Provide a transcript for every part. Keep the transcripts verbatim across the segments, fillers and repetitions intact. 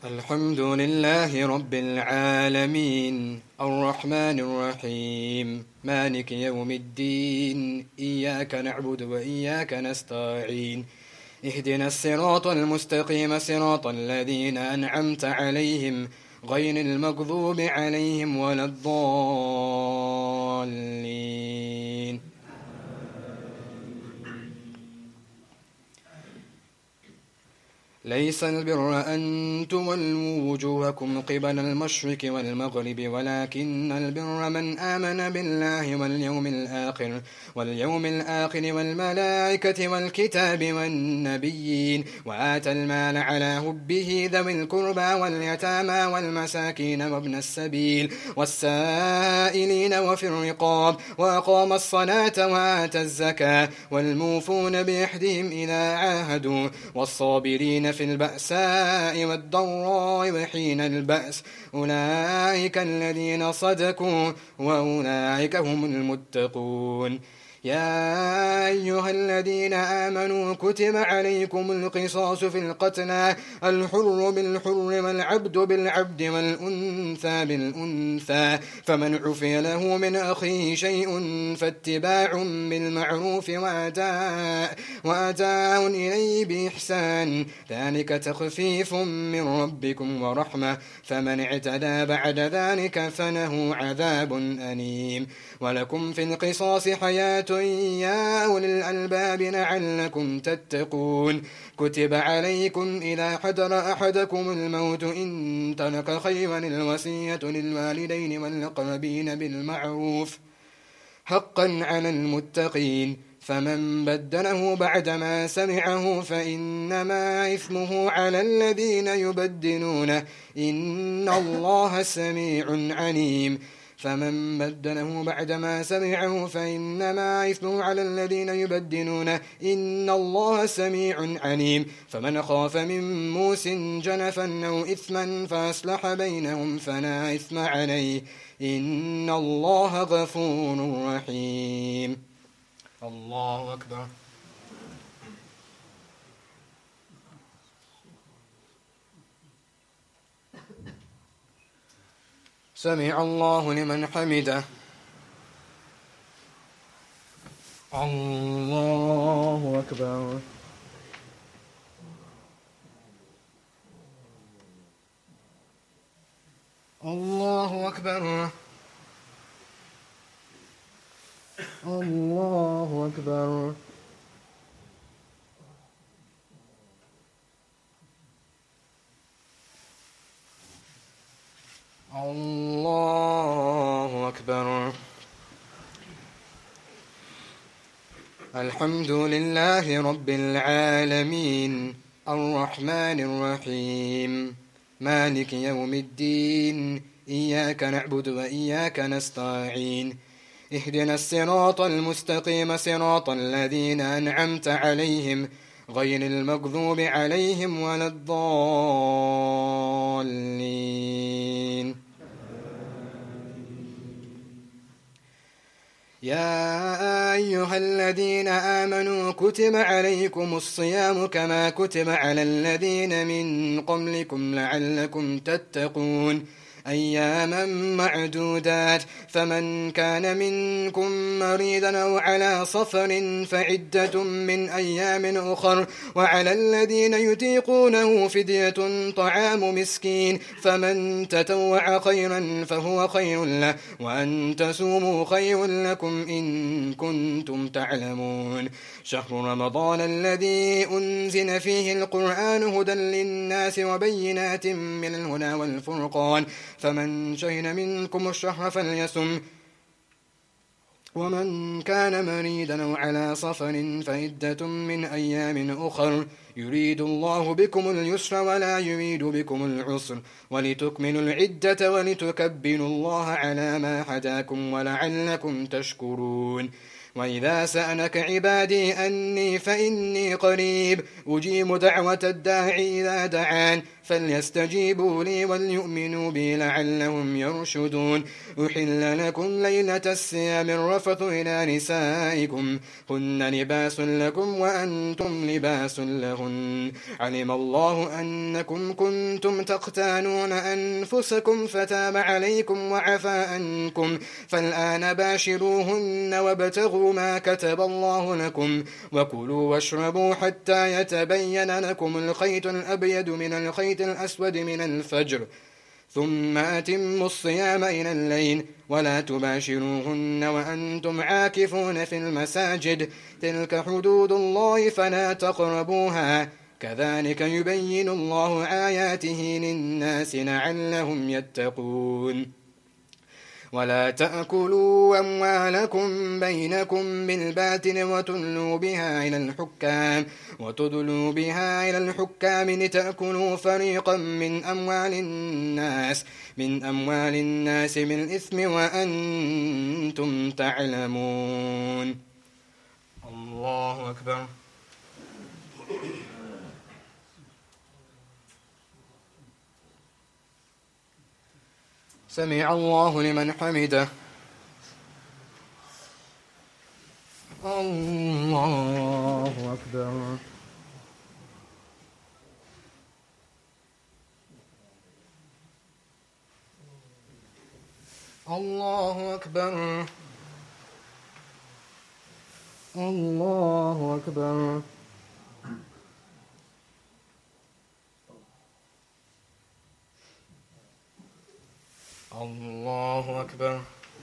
الحمد لله رب العالمين الرحمن الرحيم مالك يوم الدين إياك نعبد وإياك نستعين اهدنا الصراط المستقيم صراط الذين أنعمت عليهم غير المغضوب عليهم ولا الضالين. ليس البر أن تولوا وجوهكم قبل المشرق والمغرب ولكن البر من آمن بالله واليوم الآخر واليوم الآخر والملائكة والكتاب والنبيين وآتى المال على حبه ذوي القربى واليتامى والمساكين وابن السبيل والسائلين وفي الرقاب وأقام الصلاة وآتى الزكاة والموفون بعهدهم إذا عاهدوا والصابرين في البأساء والضراء وحين البأس أولئك الذين صدقوا وأولئك هم المتقون. يا أيها الذين آمنوا كتب عليكم القصاص في القتلى الحر بالحر والعبد بالعبد والأنثى بالأنثى فمن عفي له من أخيه شيء فاتباع بالمعروف وأداء وأداء إليه بإحسان ذلك تخفيف من ربكم ورحمة فمن اعتدى بعد ذلك فله عذاب أليم. ولكم في القصاص حياة يا أولي الألباب لعلكم تتقون. كتب عليكم إذا حضر أحدكم الموت إن ترك خيرا الوصية للوالدين والأقربين بالمعروف حقا على المتقين فمن بدله بعدما سمعه فإنما إثمه على الذين يبدلونه إن الله سميع عليم. فمن بدله بعدما سمعه فإنما إثمه على الذين يبدلونه إن الله سميع عليم. فمن خاف من موس جنفا أو إثما فأصلح بينهم فلا إثم عليه إن الله غفور رحيم. الله أكبر. سمع الله لمن حمده. الله أكبر. الله أكبر. الله أكبر. الله أكبر. الحمد لله رب العالمين الرحمن الرحيم مالك يوم الدين إياك نعبد وإياك نستعين اهدنا الصراط المستقيم صراط الذين أنعمت عليهم غير المغضوب عليهم ولا الضالين. يا أيها الذين آمنوا كتب عليكم الصيام كما كتب على الذين من قبلكم لعلكم تتقون أياما معدودات فمن كان منكم مريضا أو على سفر فعدة من أيام أخر وعلى الذين يطيقونه فدية طعام مسكين فمن تطوع خيرا فهو خير له وأن تصوموا خير لكم إن كنتم تعلمون. شهر رمضان الذي أنزل فيه القرآن هدى للناس وبينات من الهدى والفرقان فمن شهد منكم الشهر فليصم ومن كان مريضا أو على سفر فعدة من أيام أخر يريد الله بكم اليسر ولا يريد بكم العسر ولتكملوا العدة ولتكبروا الله على ما هداكم ولعلكم تشكرون. وإذا سألك عبادي أني فإني قريب أجيب دعوة الداعي إذا دعان فليستجيبوا لي وليؤمنوا بي لعلهم يرشدون. أحل لكم ليلة الصيام الرفث إلى نسائكم هن لباس لكم وأنتم لباس لهن علم الله أنكم كنتم تختانون أنفسكم فتاب عليكم وعفى عنكم فالآن باشروهن وابتغوا ما كتب الله لكم وكلوا واشربوا حتى يتبين لكم الخيط الأبيض من الخيط الأسود من الفجر ثم أتموا الصيام إلى الليل ولا تباشروهن وأنتم عاكفون في المساجد تلك حدود الله فلا تقربوها كذلك يبين الله آياته للناس لعلهم يتقون. ولا تأكلوا أموالكم بينكم بالباطل وتدلوا بها إلى الحكام وتدلوا بها إلى الحكام لتأكلوا فريقا من أموال الناس من أموال الناس بالإثم وأنتم تعلمون. الله أكبر. سمع الله لمن حمده. الله أكبر. الله أكبر. الله أكبر. الله أكبر.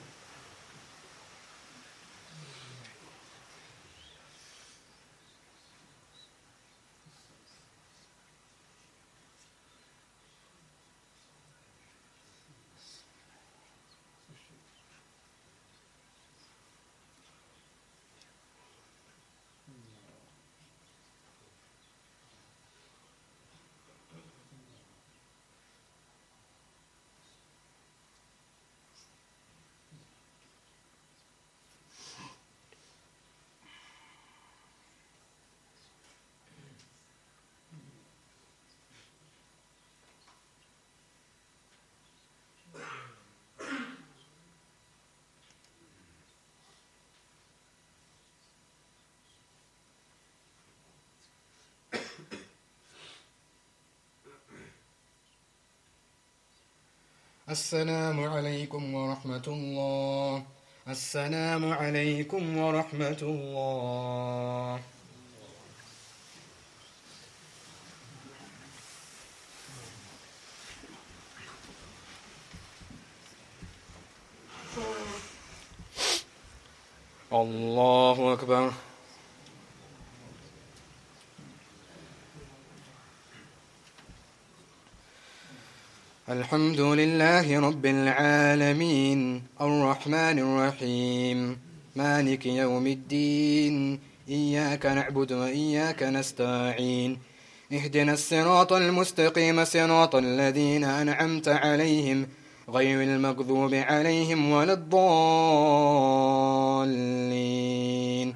السلام عليكم ورحمة الله. السلام عليكم ورحمة الله. الله أكبر. الحمد لله رب العالمين الرحمن الرحيم مالك يوم الدين إياك نعبد وإياك نستعين اهدنا الصراط المستقيم صراط الذين أنعمت عليهم غير المغضوب عليهم ولا الضالين.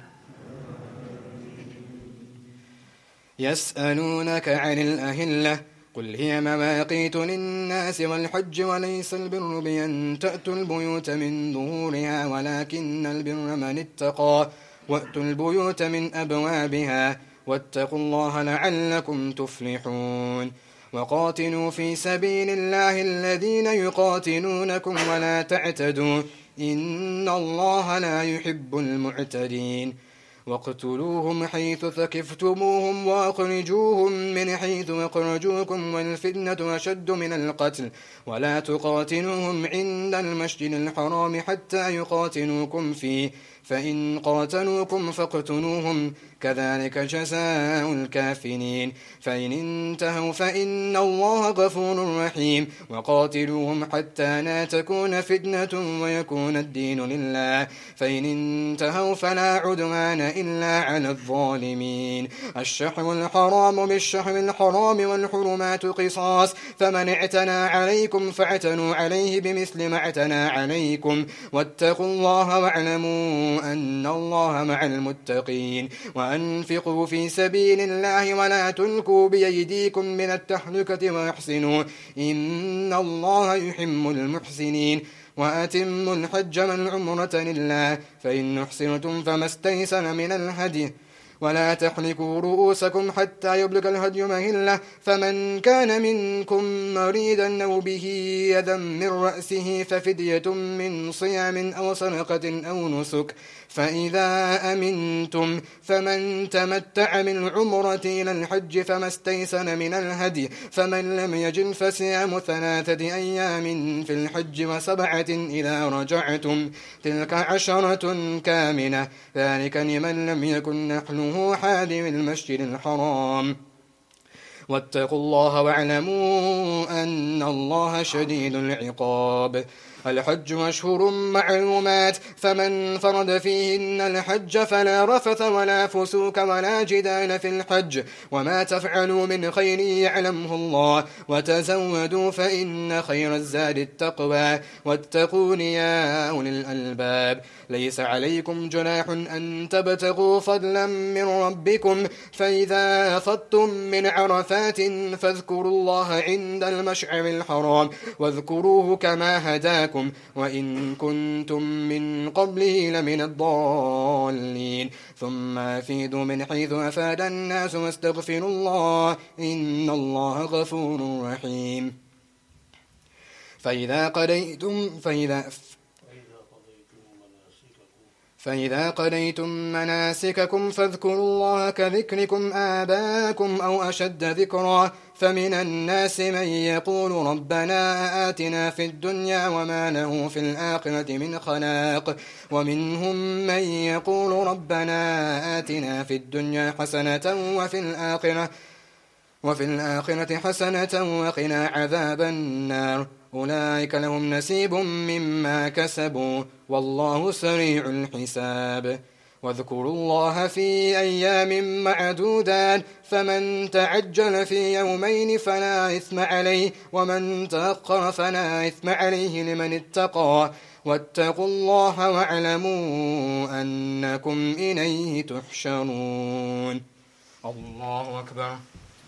يسألونك عن الأهلة قل هي مواقيت للناس والحج وليس البر بأن تأتوا البيوت من ظهورها ولكن البر من اتقى وأتوا البيوت من أبوابها واتقوا الله لعلكم تفلحون. وقاتلوا في سبيل الله الذين يقاتلونكم ولا تعتدوا إن الله لا يحب المعتدين. واقتلوهم حيث ثقفتموهم وأخرجوهم من حيث أخرجوكم والفتنة أشد من القتل ولا تقاتلوهم عند المسجد الحرام حتى يقاتلوكم فيه فإن قاتلوكم فاقتلوهم كذلك جزاء الكافرين. فإن انتهوا فإن الله غفور رحيم. وقاتلوهم حتى لا تكون فتنة ويكون الدين لله فإن انتهوا فلا عدوان إلا على الظالمين. الشحر الحرام بالشحر الحرام والحرمات قصاص فمن اعتنى عليكم فاعتنوا عليه بمثل ما اعتنى عليكم واتقوا الله واعلموا واعلموا أن الله مع المتقين وأنفقوا في سبيل الله ولا تلقوا بأيديكم من التهلكة واحسنوا إن الله يحب المحسنين وأتموا الحج والعمرة لله فإن أحسنتم فما استيسر من الهدي ولا تحلقوا رؤوسكم حتى يبلغ الهدي مهله فمن كان منكم مريضا أو به أذى من رأسه ففدية من صيام أو صدقة أو نسك فإذا أمنتم فمن تمتع من العمرة إلى الحج فما استيسر من الهدي فمن لم يجد فصيام ثلاثة أيام في الحج وسبعة إذا رجعتم تلك عشرة كاملة ذلك لمن لم يكن نحله حاضر المسجد الحرام واتقوا الله واعلموا أن الله شديد العقاب الحج أشهر معلومات فمن فرض فيهن الحج فلا رفث ولا فسوق ولا جدال في الحج وما تفعلوا من خير يعلمه الله وتزودوا فإن خير الزاد التقوى واتقون يا أولي الألباب ليس عليكم جناح أن تبتغوا فضلا من ربكم فإذا أفضتم من عرفات فاذكروا الله عند المشعر الحرام واذكروه كما هداكم وإن كنتم من قبله لمن الضالين ثم أفيدوا من حيث أفاد الناس واستغفروا الله إن الله غفور رحيم فإذا قضيتم فإذا فإذا قضيتم مناسككم فاذكروا الله كذكركم آباءكم أو أشد ذكرا فمن الناس من يقول ربنا آتنا في الدنيا وما له في الآخرة من خلاق ومنهم من يقول ربنا آتنا في الدنيا حسنة وفي الآخرة وفي الآخرة حسنة وقنا عذاب النار أولئك لهم نصيب مما كسبوا والله سريع الحساب واذكروا الله في أيام معدودات فمن تعجل في يومين فلا إثم عليه ومن تأخر فلا إثم عليه لمن اتقى واتقوا الله واعلموا أنكم إليه تحشرون الله أكبر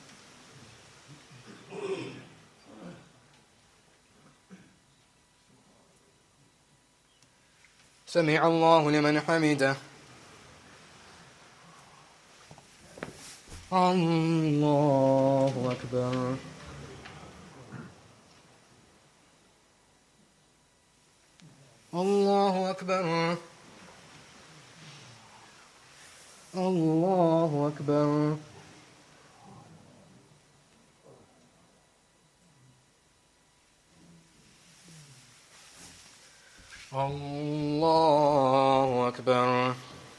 سمع الله لمن حمده الله أكبر الله أكبر الله أكبر الله أكبر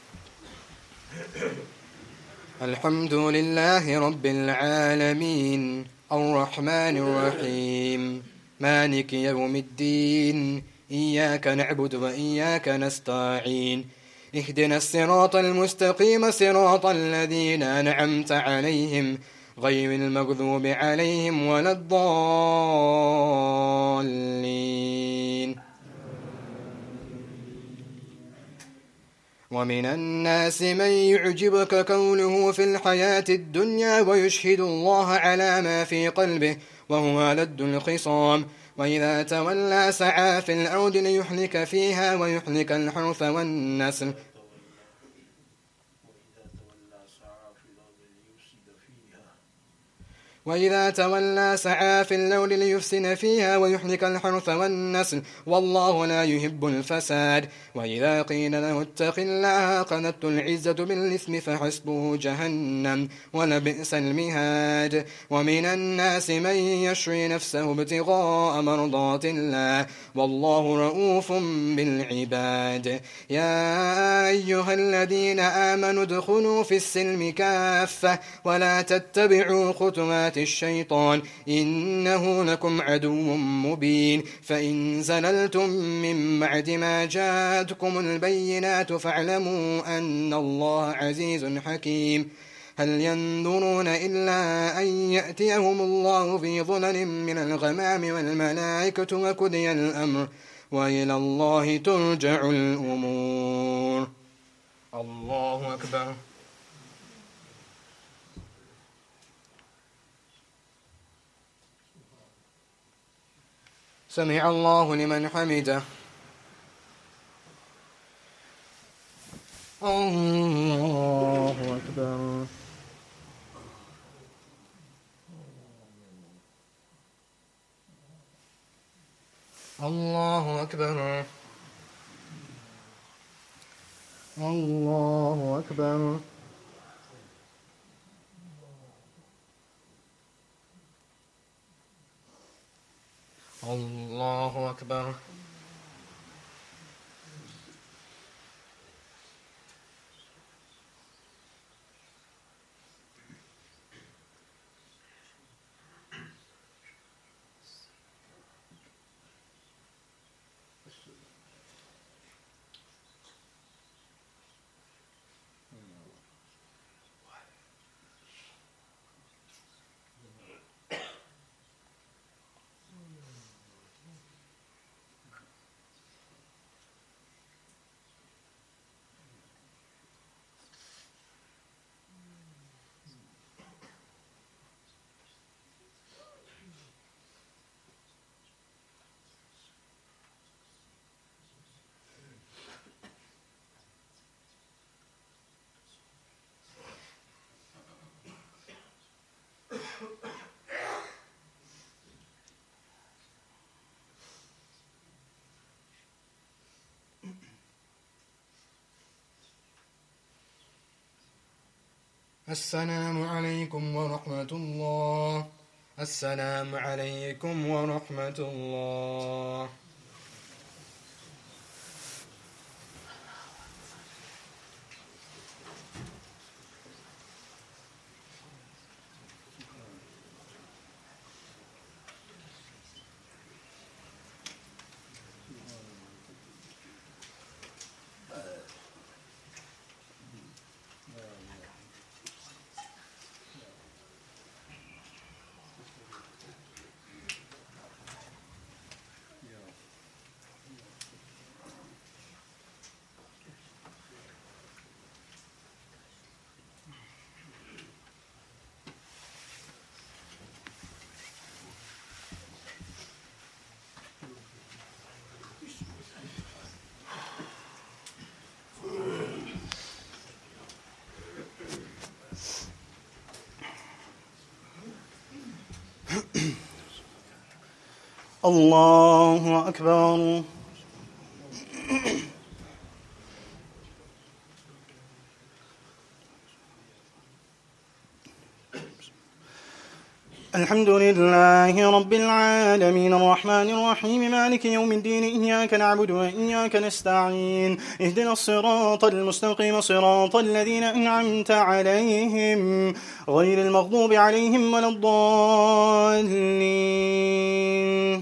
الحمد لله رب العالمين الرحمن الرحيم مالك يوم الدين إياك نعبد وإياك نستعين اهدنا الصراط المستقيم صراط الذين أنعمت عليهم غير المغضوب عليهم ولا الضالين ومن الناس من يعجبك قوله في الحياة الدنيا ويشهد الله على ما في قلبه وهو لد الخصام وإذا تولى سعى في الأرض ليهلك فيها ويهلك الحرث والنسل وإذا تولى سعى في الأرض ليفسد فيها ويهلك الحرث والنسل والله لا يحب الفساد وإذا قيل له اتق الله أخذته العزة بالإثم فحسبه جهنم ولبئس المهاد ومن الناس من يشري نفسه ابتغاء مرضات الله والله رؤوف بالعباد يا أيها الذين آمنوا ادخلوا في السلم كافة ولا تتبعوا خطوات الشيطان إنه لكم عدو مبين فإن زللتم من بعد ما جاءتكم البينات فاعلموا أن الله عزيز حكيم هل ينظرون إلا أن يأتيهم الله في ظلل من الغمام والملائكة وقضي الأمر وإلى الله ترجع الأمور الله أكبر. سمع الله لمن حمده. الله أكبر. الله أكبر. الله أكبر. الله أكبر. السلام عليكم ورحمة الله. السلام عليكم ورحمة الله. الله أكبر. الحمد لله رب العالمين الرحمن الرحيم مالك يوم الدين إياك نعبد وإياك نستعين اهدنا الصراط المستقيم صراط الذين أنعمت عليهم غير المغضوب عليهم ولا الضالين.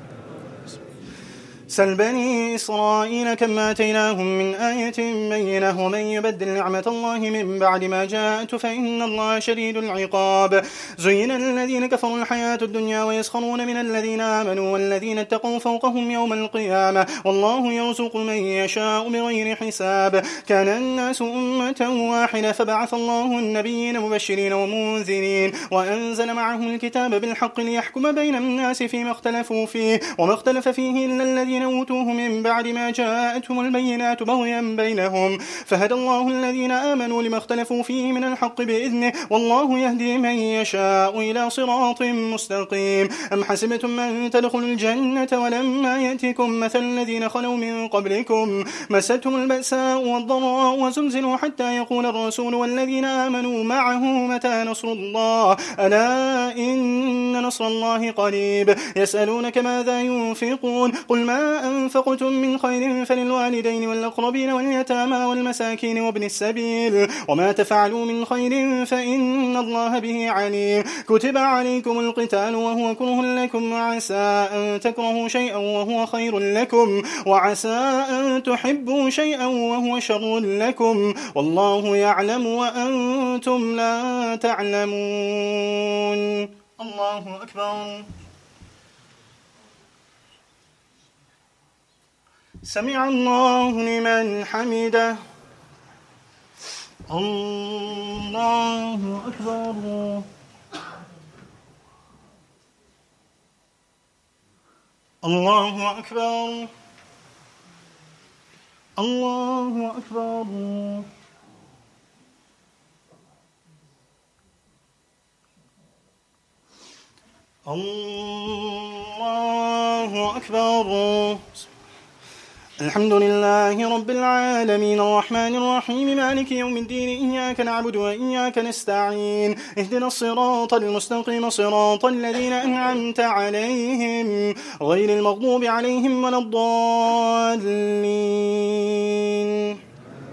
سل بني إسرائيل كم آتيناهم من آية بينة ومن يبدل نعمة الله من بعد ما جاءته فإن الله شديد العقاب. زين الذين كفروا الحياة الدنيا ويسخرون من الذين آمنوا والذين اتقوا فوقهم يوم القيامة والله يرزق من يشاء بغير حساب. كان الناس أمة واحدة فبعث الله النبيين مبشرين ومنذرين وأنزل معهم الكتاب بالحق ليحكم بين الناس فيما اختلفوا فيه وما اختلف فيه إلا الذين أوتوه من بعد ما جاءتهم البينات بغيا بينهم فهدى الله الذين آمنوا لما اختلفوا فيه من الحق بإذنه والله يهدي من يشاء إلى صراط مستقيم. أم حسبتم أن تدخلوا الجنة ولما يأتكم مثل الذين خلوا من قبلكم مستهم البأساء والضراء وزلزلوا حتى يقول الرسول والذين آمنوا معه متى نصر الله ألا إن نصر الله قريب. يسألونك ماذا ينفقون قل ما أنفقتم من خير فللوالدين والأقربين واليتامى والمساكين وابن السبيل وما تفعلوا من خير فإن الله به عليم. كتب عليكم القتال وهو كره لكم وعسى أن تكرهوا شيئا وهو خير لكم وعسى أن تحبوا شيئا وهو شر لكم والله يعلم وأنتم لا تعلمون. الله أكبر. سمع الله لمن حمده. الله أكبر. الله أكبر. الله أكبر. الله أكبر. الحمد لله رب العالمين الرحمن الرحيم مالك يوم الدين إياك نعبد وإياك نستعين اهدنا الصراط المستقيم صراط الذين أنعمت عليهم غير المغضوب عليهم ولا الضالين.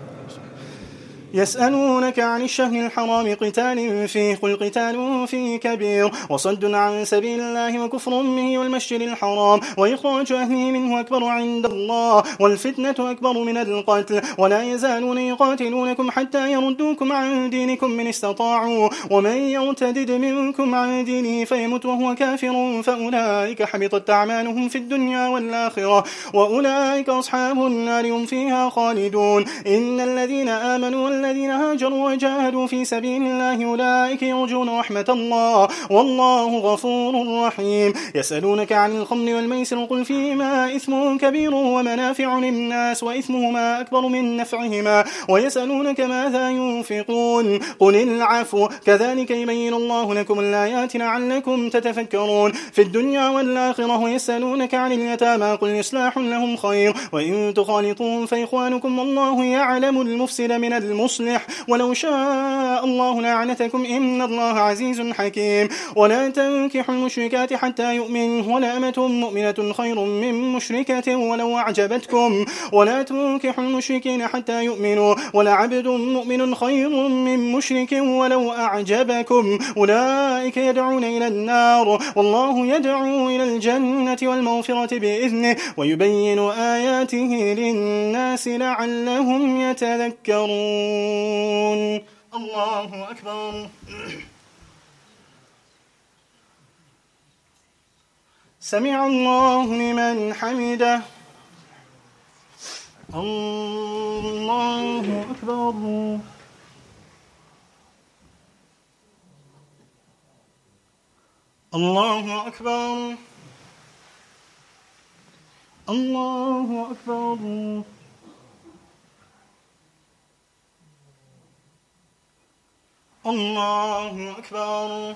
يسألونك عن الشهر الحرام قتال فيه قل قتال فيه كبير وصد عن سبيل الله وكفر به والمسجد الحرام وإخراج أهله منه أكبر عند الله والفتنة أكبر من القتل ولا يزالون يقاتلونكم حتى يردوكم عن دينكم من استطاعوا ومن يرتدد منكم عن دينه فيمت وهو كافر فأولئك حبطت أعمالهم في الدنيا والآخرة وأولئك أصحاب النار هم فيها خالدون. إن الذين آمنوا الذين هاجروا وجاهدوا في سبيل الله أولئك يرجون رحمة الله والله غفور رحيم. يسألونك عن الخمر والميسر قل فيهما إثم كبير ومنافع للناس وإثمهما أكبر من نفعهما ويسألونك ماذا ينفقون قل العفو كذلك يبين الله لكم الآيات لعلكم تتفكرون في الدنيا والآخرة. ويسألونك عن اليتامى قل إصلاح لهم خير وإن تخالطوهم فإخوانكم والله يعلم المفسد من المصلح ولو شاء الله لعنتكم إن الله عزيز حكيم. ولا تنكحوا المشركات حتى يؤمن ولا أمة مؤمنة خير من مشركة ولو أعجبتكم ولا تنكحوا المشركين حتى يؤمنوا ولا عبد مؤمن خير من مشرك ولو أعجبكم أولئك يدعون إلى النار والله يدعو إلى الجنة والمغفرة بإذنه ويبين آياته للناس لعلهم يتذكرون. الله أكبر. سمع الله لمن حمده. الله أكبر. الله أكبر. الله أكبر. الله أكبر.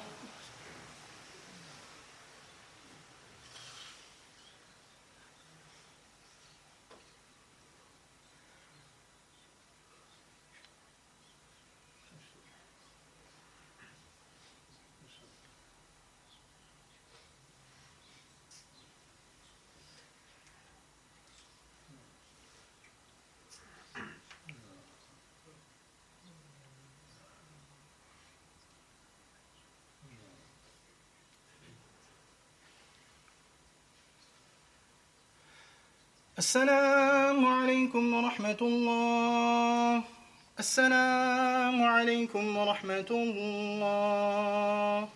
السلام عليكم ورحمة الله. السلام عليكم ورحمة الله.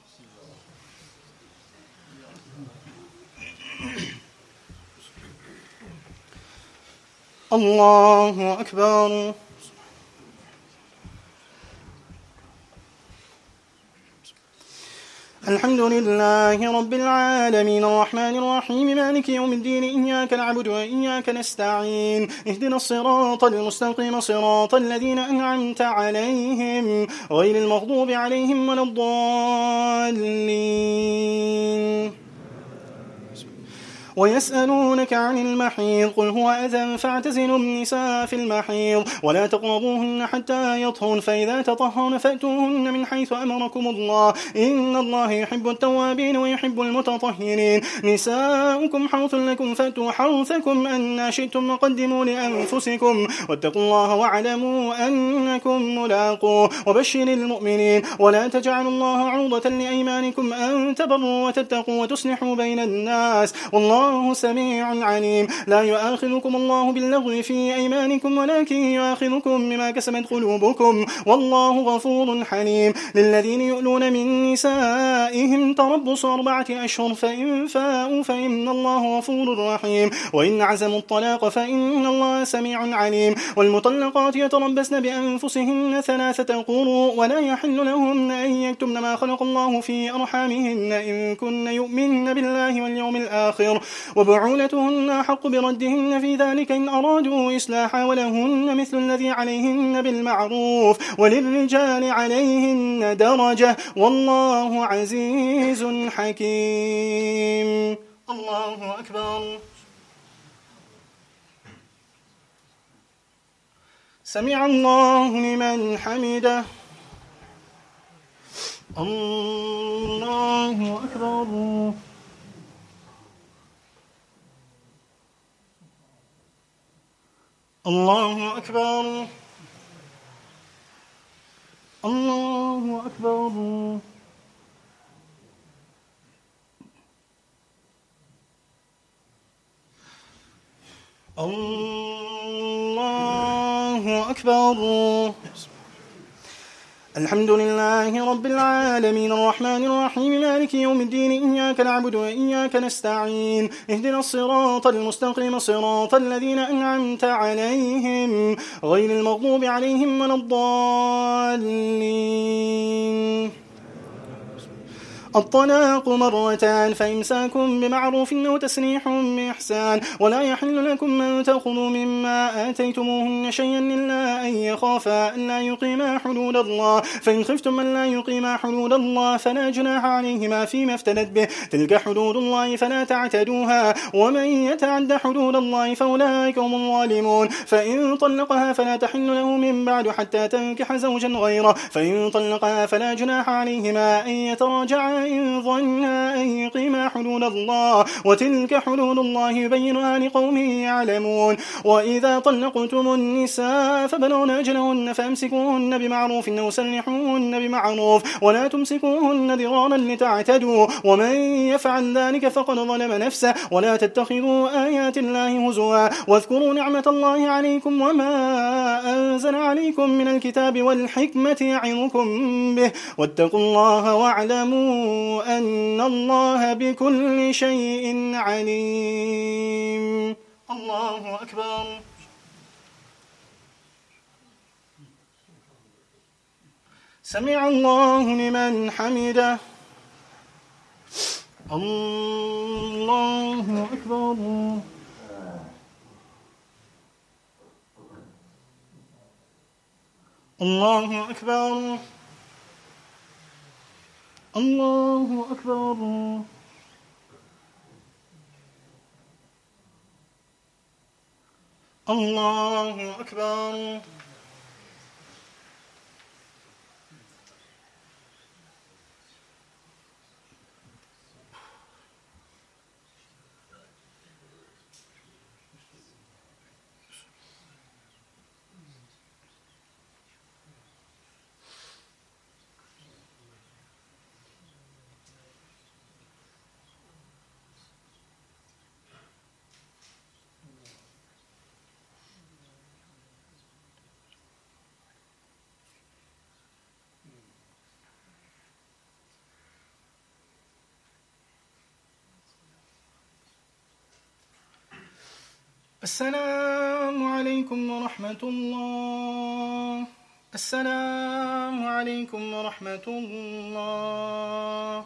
الله أكبر. الحمد لله رب العالمين الرحمن الرحيم مالك يوم الدين إياك نعبد وإياك نستعين اهدنا الصراط المستقيم صراط الذين أنعمت عليهم غير المغضوب عليهم ولا الضالين. ويسألونك عن المحيض قل هو أذى فاعتزلوا النساء في المحيض ولا تقربوهن حتى يطهرن فإذا تطهرن فأتوهن من حيث أمركم الله إن الله يحب التوابين ويحب المتطهرين. نساؤكم حرث لكم فأتوا حرثكم أن شئتم وقدموا لأنفسكم واتقوا الله واعلموا أنكم ملاقوه وبشر المؤمنين. ولا تجعلوا الله عرضة لأيمانكم أن تبروا وتتقوا وتصلحوا بين الناس والله والله سميع عليم. لا يؤاخذكم الله باللغو في أيمانكم ولكن يؤاخذكم بما كسبت قلوبكم والله غفور حليم. للذين يؤلون من نسائهم تربص أربعة أشهر فإن فاءوا فإن الله غفور رحيم وإن عزموا الطلاق فإن الله سميع عليم. والمطلقات يتربصن بأنفسهن ثلاثة قروء ولا يحل لهن أن يكتمن ما خلق الله في أرحامهن إن كن يؤمن بالله واليوم الآخر وبعولتهن حق بردهن في ذلك إن أرادوا إصلاحا ولهن مثل الذي عليهن بالمعروف وللرجال عليهن درجة والله عزيز حكيم. الله أكبر. سمع الله لمن حمده. الله أكبر. الله أكبر. الله أكبر. الله أكبر. الحمد لله رب العالمين الرحمن الرحيم مالك يوم الدين إياك نعبد وإياك نستعين اهدنا الصراط المستقيم صراط الذين أنعمت عليهم غير المغضوب عليهم ولا الضالين. الطلاق مرتان فإمساك بمعروف أو تسريح بإحسان ولا يحل لكم أن تأخذوا مما آتيتموهن شيئا إلا أن يخافا أن لا يقيما حدود الله فإن خفتم أن لا يقيما حدود الله فلا جناح عليهما فيما افتدت به تلك حدود الله فلا تعتدوها ومن يتعد حدود الله فأولئك هم الظالمون. فإن طلقها فلا تحل له من بعد حتى تنكح زوجا غيره فإن طلقها فلا جناح عليهما أن يتراجعا إن ظنا أن يقيما حدود الله وتلك حدود الله يبينها لقوم يعلمون. وإذا طلقتم النساء فبلغن أجلهن فامسكوهن بمعروف أو سرحوهن بمعروف ولا تمسكوهن ضرارا لتعتدوا ومن يفعل ذلك فقد ظلم نفسه ولا تتخذوا آيات الله هزوا واذكروا نعمة الله عليكم وما أنزل عليكم من الكتاب والحكمة يعظكم به واتقوا الله واعلموا أن الله بكل شيء عليم. الله أكبر. سمع الله لمن حمده. الله أكبر. الله أكبر. الله أكبر. الله أكبر. السلام عليكم ورحمة الله. السلام عليكم ورحمة الله.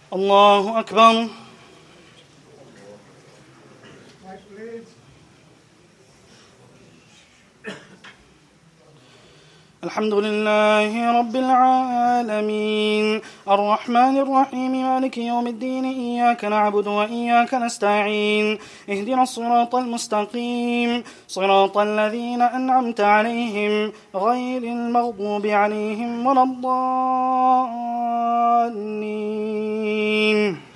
الله أكبر. الحمد لله رب العالمين الرحمن الرحيم مالك يوم الدين إياك نعبد وإياك نستعين اهدنا الصراط المستقيم صراط الذين أنعمت عليهم غير المغضوب عليهم ولا الضالين.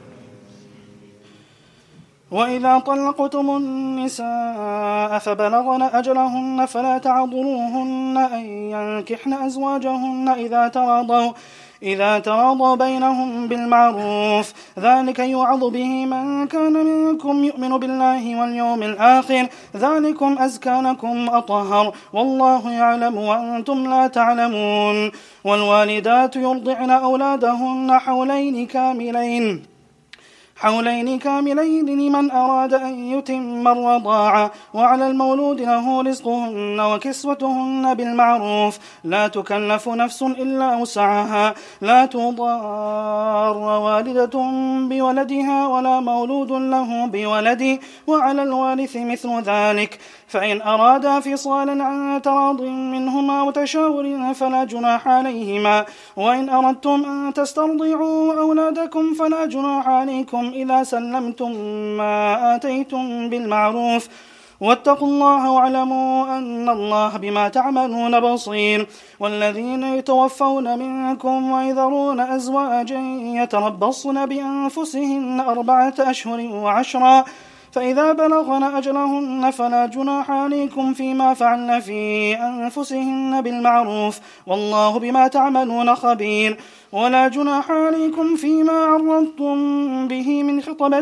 وإذا طلقتم النساء فبلغن أجلهن فلا تعضلوهن أن ينكحن أزواجهن إذا تراضوا إذا تراضوا بينهم بالمعروف ذلك يوعظ به من كان منكم يؤمن بالله واليوم الآخر ذلكم أزكى لكم أطهر والله يعلم وأنتم لا تعلمون. والوالدات يرضعن أولادهن حولين كاملين حولين كاملين لمن أراد أن يتم الرضاعة وعلى المولود له رزقهن وكسوتهن بالمعروف لا تكلف نفس إلا وسعها لا تضار والدة بولدها ولا مولود له بولده وعلى الوارث مثل ذلك فإن أرادا فصالا عن تراض منهما وتشاور فلا جناح عليهما. وإن أردتم أن تسترضعوا أولادكم فلا جناح عليكم إذا سلمتم ما آتيتم بالمعروف واتقوا الله واعلموا أن الله بما تعملون بصير. والذين يتوفون منكم ويذرون أزواجا يتربصن بأنفسهن أربعة أشهر وعشرا فإذا بلغن أجلهن فلا جناح عليكم فيما فعلن في أنفسهن بالمعروف والله بما تعملون خبير. ولا جناح عليكم فيما عرضتم به من خطبة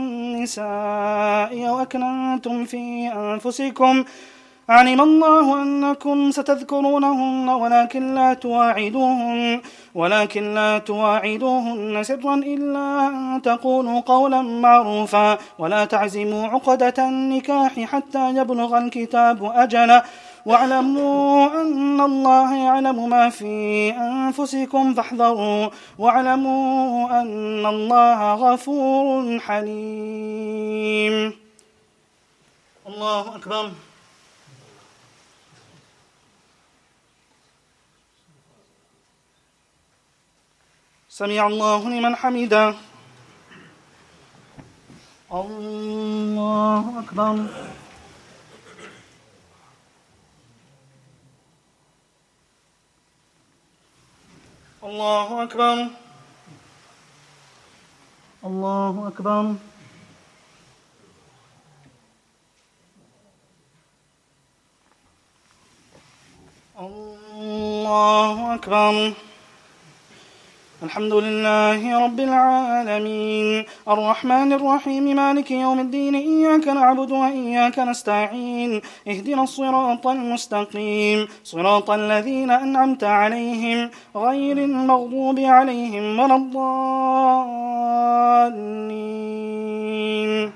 النساء وأكننتم في أنفسكم علم الله أنكم ستذكرونهن ولكن لا تواعدوهن ولكن لا تواعدوهن سرا إلا أن تقولوا قولا معروفا ولا تعزموا عقدة النكاح حتى يبلغ الكتاب أجله واعلموا أن الله يعلم ما في أنفسكم فاحذروا واعلموا أن الله غفور حليم. الله أكبر. سمع الله لمن حمده. الله أكبر. الله أكبر. الله أكبر. الله أكبر. الحمد لله رب العالمين الرحمن الرحيم مالك يوم الدين إياك نعبد وإياك نستعين اهدنا الصراط المستقيم صراط الذين أنعمت عليهم غير المغضوب عليهم ولا الضالين.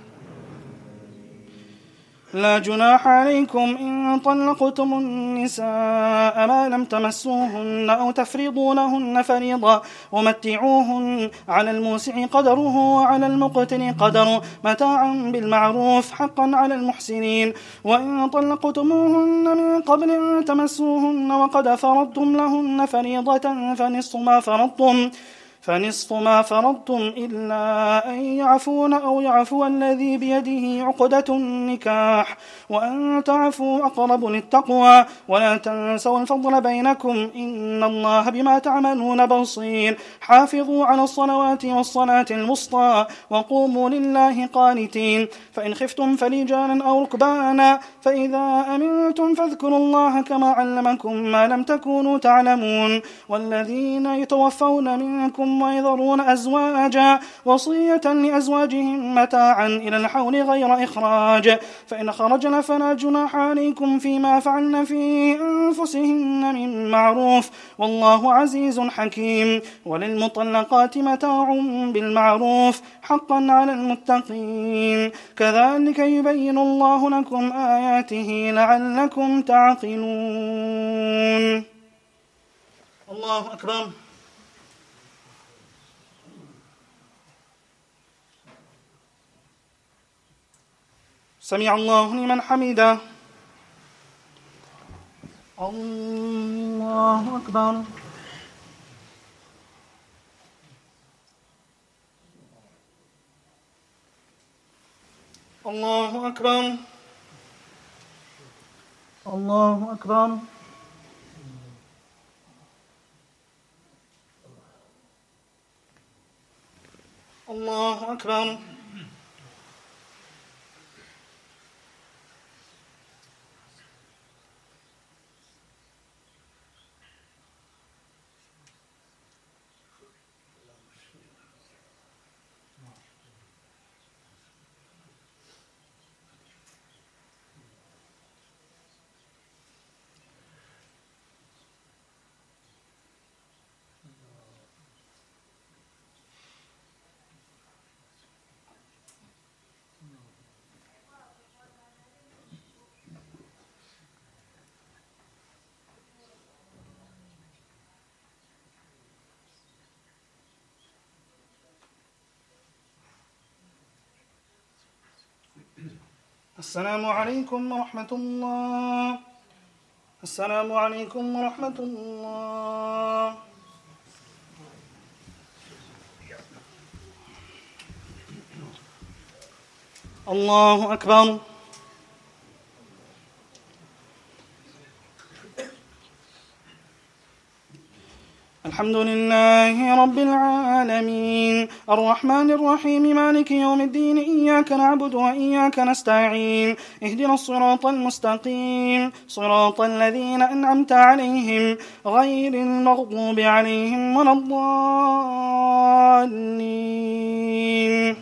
لا جناح عليكم إن طلقتم النساء ما لم تمسوهن أو تفرضوا لهن فريضة ومتعوهن على الموسع قدره وعلى المقتر قدره متاعا بالمعروف حقا على المحسنين. وإن طلقتموهن من قبل أن تمسوهن وقد فرضتم لهن فريضة فنصف ما فرضتم فنصف ما فرضتم إلا أن يعفون أو يعفو الذي بيده عقدة النكاح وأن تعفوا أقرب للتقوى ولا تنسوا الفضل بينكم إن الله بما تعملون بصير. حافظوا على الصلوات والصلاة الوسطى وقوموا لله قانتين. فإن خفتم فرجالا أو ركبانا فإذا أمنتم فاذكروا الله كما علمكم ما لم تكونوا تعلمون. والذين يتوفون منكم ويذرون أزواجا وصية لأزواجهم متاعا إلى الحول غير إخراج فإن خرجن فلا جناح عليكم فيما فعلن في أنفسهن من معروف والله عزيز حكيم. وللمطلقات متاع بالمعروف حقا على المتقين كذلك يبين الله لكم آياته لعلكم تعقلون. الله أكبر. سمع الله لمن حمده. الله أكبر. الله أكبر. الله أكبر. الله أكبر. السلام عليكم ورحمة الله. السلام عليكم ورحمة الله. الله أكبر. الحمد لله رب العالمين الرحمن الرحيم مالك يوم الدين إياك نعبد وإياك نستعين اهدنا الصراط المستقيم صراط الذين أنعمت عليهم غير المغضوب عليهم ولا الضالين.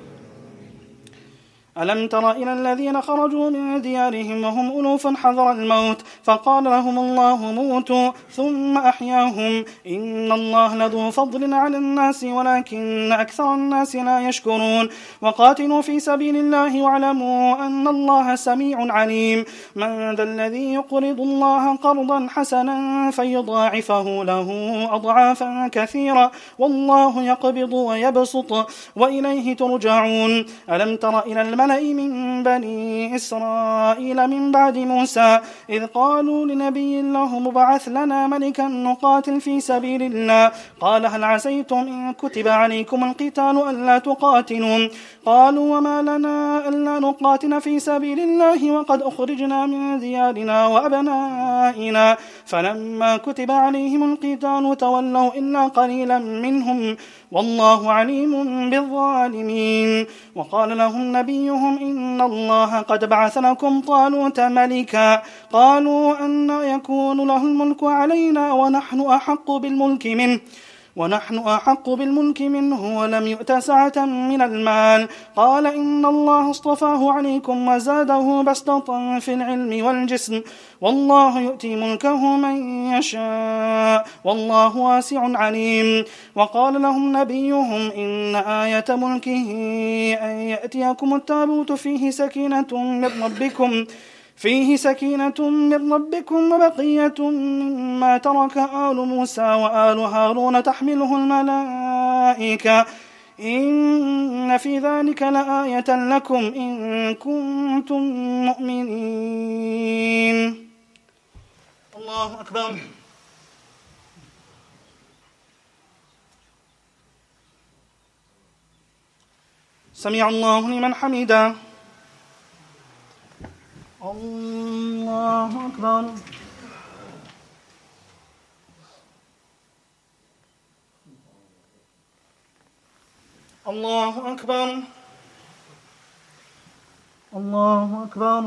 ألم تر إلى الذين خرجوا من ديارهم وهم ألوف حذر الموت فقال لهم الله موتوا ثم أحياهم إن الله لذو فضل على الناس ولكن أكثر الناس لا يشكرون. وقاتلوا في سبيل الله واعلموا أن الله سميع عليم. من ذا الذي يقرض الله قرضا حسنا فيضاعفه له أضعافا كثيرا والله يقبض ويبسط وإليه ترجعون. ألم تر إلى الملأ من بني إسرائيل من بعد موسى إذ قالوا لنبي الله مبعث لنا ملكا نقاتل في سبيل الله قال هل عسيتم إن كتب عليكم القتال ألا تقاتلوا قالوا وما لنا ألا نقاتل في سبيل الله وقد أخرجنا من ديارنا وأبنائنا فلما كتب عليهم القتال تولوا إلا قليلا منهم والله عليم بالظالمين. وقال لهم نبيهم إن الله قد بعث لكم طالوت ملكا قالوا أن يكون له الملك علينا ونحن أحق بالملك منه ونحن أحق بالملك منه ولم يؤت سعة من المال قال إن الله اصطفاه عليكم وزاده بسطة في العلم والجسم والله يؤتي ملكه من يشاء والله واسع عليم. وقال لهم نبيهم إن آية ملكه أن يأتيكم التابوت فيه سكينة من ربكم فيه سكينة من ربكم وبقية مما ترك آل موسى وآل هارون تحمله الملائكة إن في ذلك لآية لكم إن كنتم مؤمنين. الله أكبر. سمع الله لمن حمده. الله أكبر. الله أكبر. الله أكبر.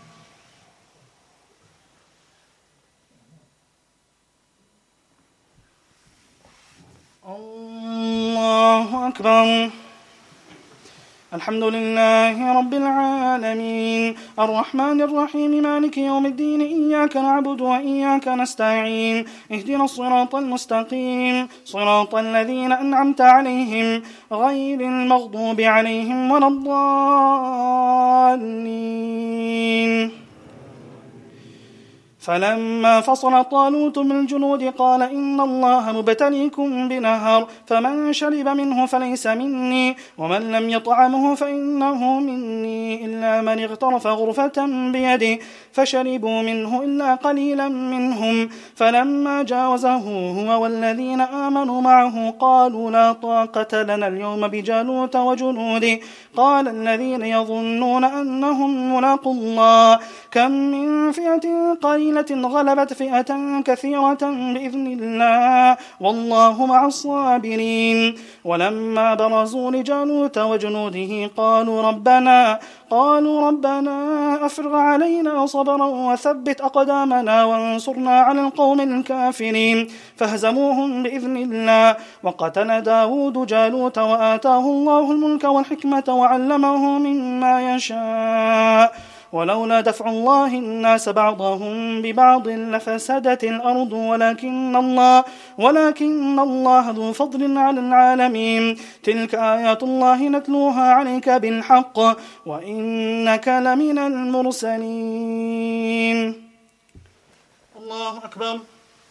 الله أكبر. الحمد لله رب العالمين الرحمن الرحيم مالك يوم الدين إياك نعبد وإياك نستعين اهدنا الصراط المستقيم صراط الذين أنعمت عليهم غير المغضوب عليهم ولا الضالين. فلما فصل طالوت بالجنود قال إن الله مبتليكم بنهر فمن شرب منه فليس مني ومن لم يطعمه فإنه مني إلا من اغترف غرفة بيده فشربوا منه إلا قليلا منهم فلما جاوزه هو والذين آمنوا معه قالوا لا طاقة لنا اليوم بجالوت وجنوده قال الذين يظنون أنهم ملاقوا الله كم من فئة قليلة غلبت فئة كثيرة بإذن الله والله مع الصابرين ولما برزوا لجالوت وجنوده قالوا ربنا قالوا ربنا أفرغ علينا صبرا وثبت أقدامنا وانصرنا على القوم الكافرين فهزموهم بإذن الله وقتل داود جالوت وآتاه الله الملك والحكمة وعلمه مما يشاء ولولا دفع الله الناس بعضهم ببعض لفسدت الأرض ولكن الله ولكن الله ذو فضل على العالمين تلك آيات الله نتلوها عليك بالحق وإنك لمن المرسلين. الله أكبر.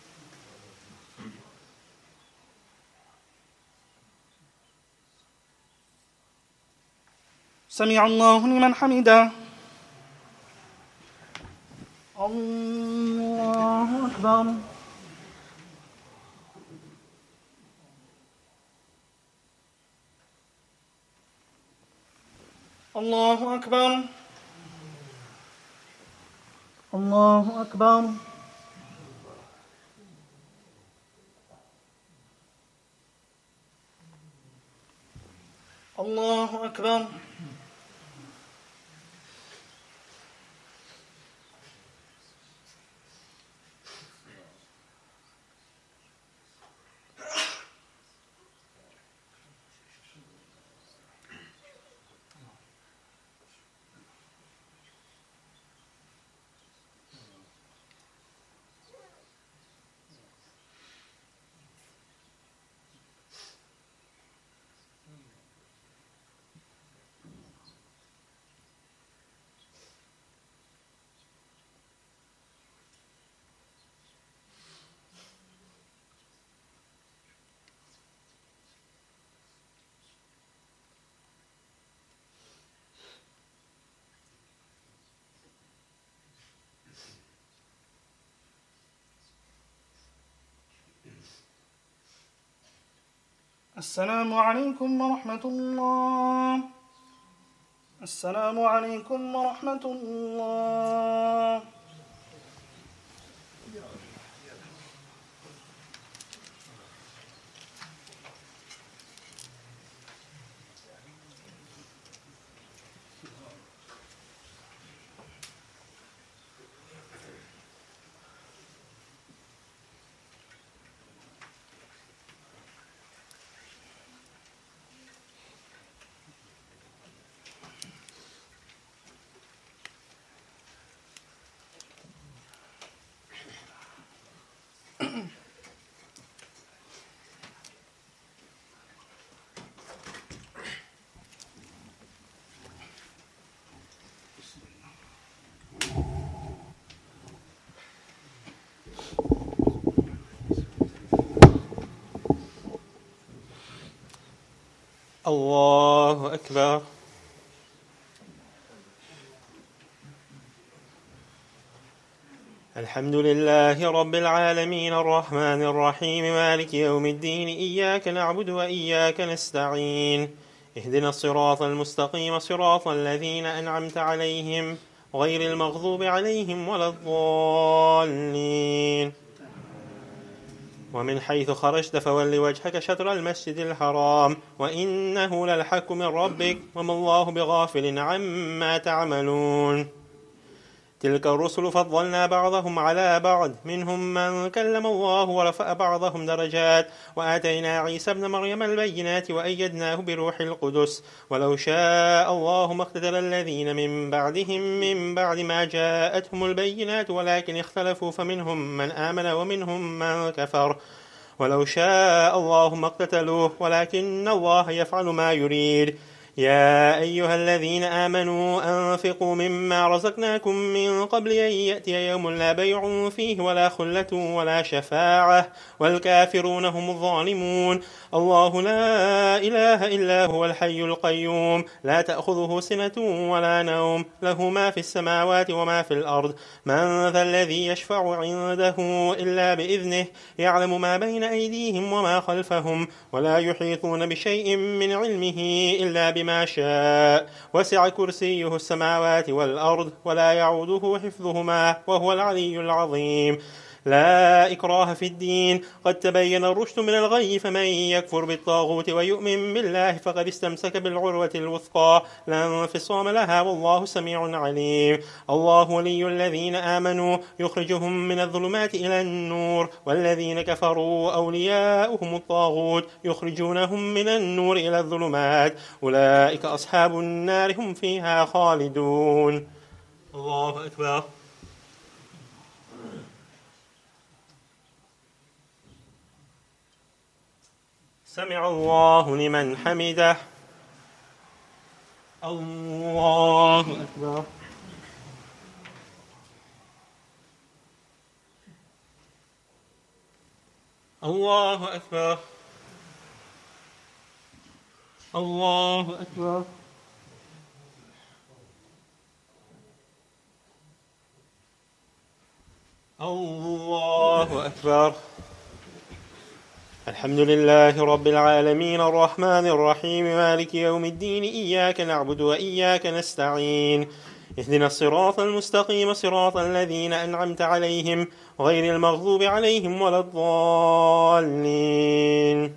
سمع الله لمن حمده. الله أكبر. الله أكبر. الله أكبر. الله أكبر. السلام عليكم ورحمة الله. السلام عليكم ورحمة الله. الله أكبر. الحمد لله رب العالمين الرحمن الرحيم مالك يوم الدين إياك نعبد وإياك نستعين اهدنا الصراط المستقيم صراط الذين أنعمت عليهم غير المغضوب عليهم ولا الضالين. ومن حيث خرجت فول وجهك شطر المسجد الحرام وإنه للحق من ربك وما الله بغافل عما تعملون. تلك الرسل فضلنا بعضهم على بعض منهم من كلم الله ورفع بعضهم درجات وآتينا عيسى ابن مريم البينات وأيدناه بروح القدس ولو شاء الله ما اقتتل الذين من بعدهم من بعد ما جاءتهم البينات ولكن اختلفوا فمنهم من آمن ومنهم من كفر ولو شاء الله ما اقتتلوه ولكن الله يفعل ما يريد يا أيها الذين آمنوا أنفقوا مما رزقناكم من قبل أن يأتي يوم لا بيع فيه ولا خلة ولا شفاعة والكافرون هم الظالمون. الله لا إله إلا هو الحي القيوم لا تأخذه سنة ولا نوم له ما في السماوات وما في الأرض من ذا الذي يشفع عنده إلا بإذنه يعلم ما بين أيديهم وما خلفهم ولا يحيطون بشيء من علمه إلا بما شاء وسع كرسيه السماوات والأرض ولا يعوده حفظهما وهو العلي العظيم. لا إكراه في الدين قد تبين الرشد من الغي فمن يكفر بالطاغوت ويؤمن بالله فقد استمسك بالعروة الوثقى لا انفصام لها والله سميع عليم. الله ولي الذين آمنوا يخرجهم من الظلمات إلى النور والذين كفروا أولياؤهم الطاغوت يخرجونهم من النور إلى الظلمات أولئك أصحاب النار هم فيها خالدون. الله أكبر. سمع الله لمن حمده. الله أكبر. الله أكبر. الله أكبر. الله أكبر. الحمد لله رب العالمين الرحمن الرحيم مالك يوم الدين إياك نعبد وإياك نستعين اهدنا الصراط المستقيم صراط الذين أنعمت عليهم غير المغضوب عليهم ولا الضالين.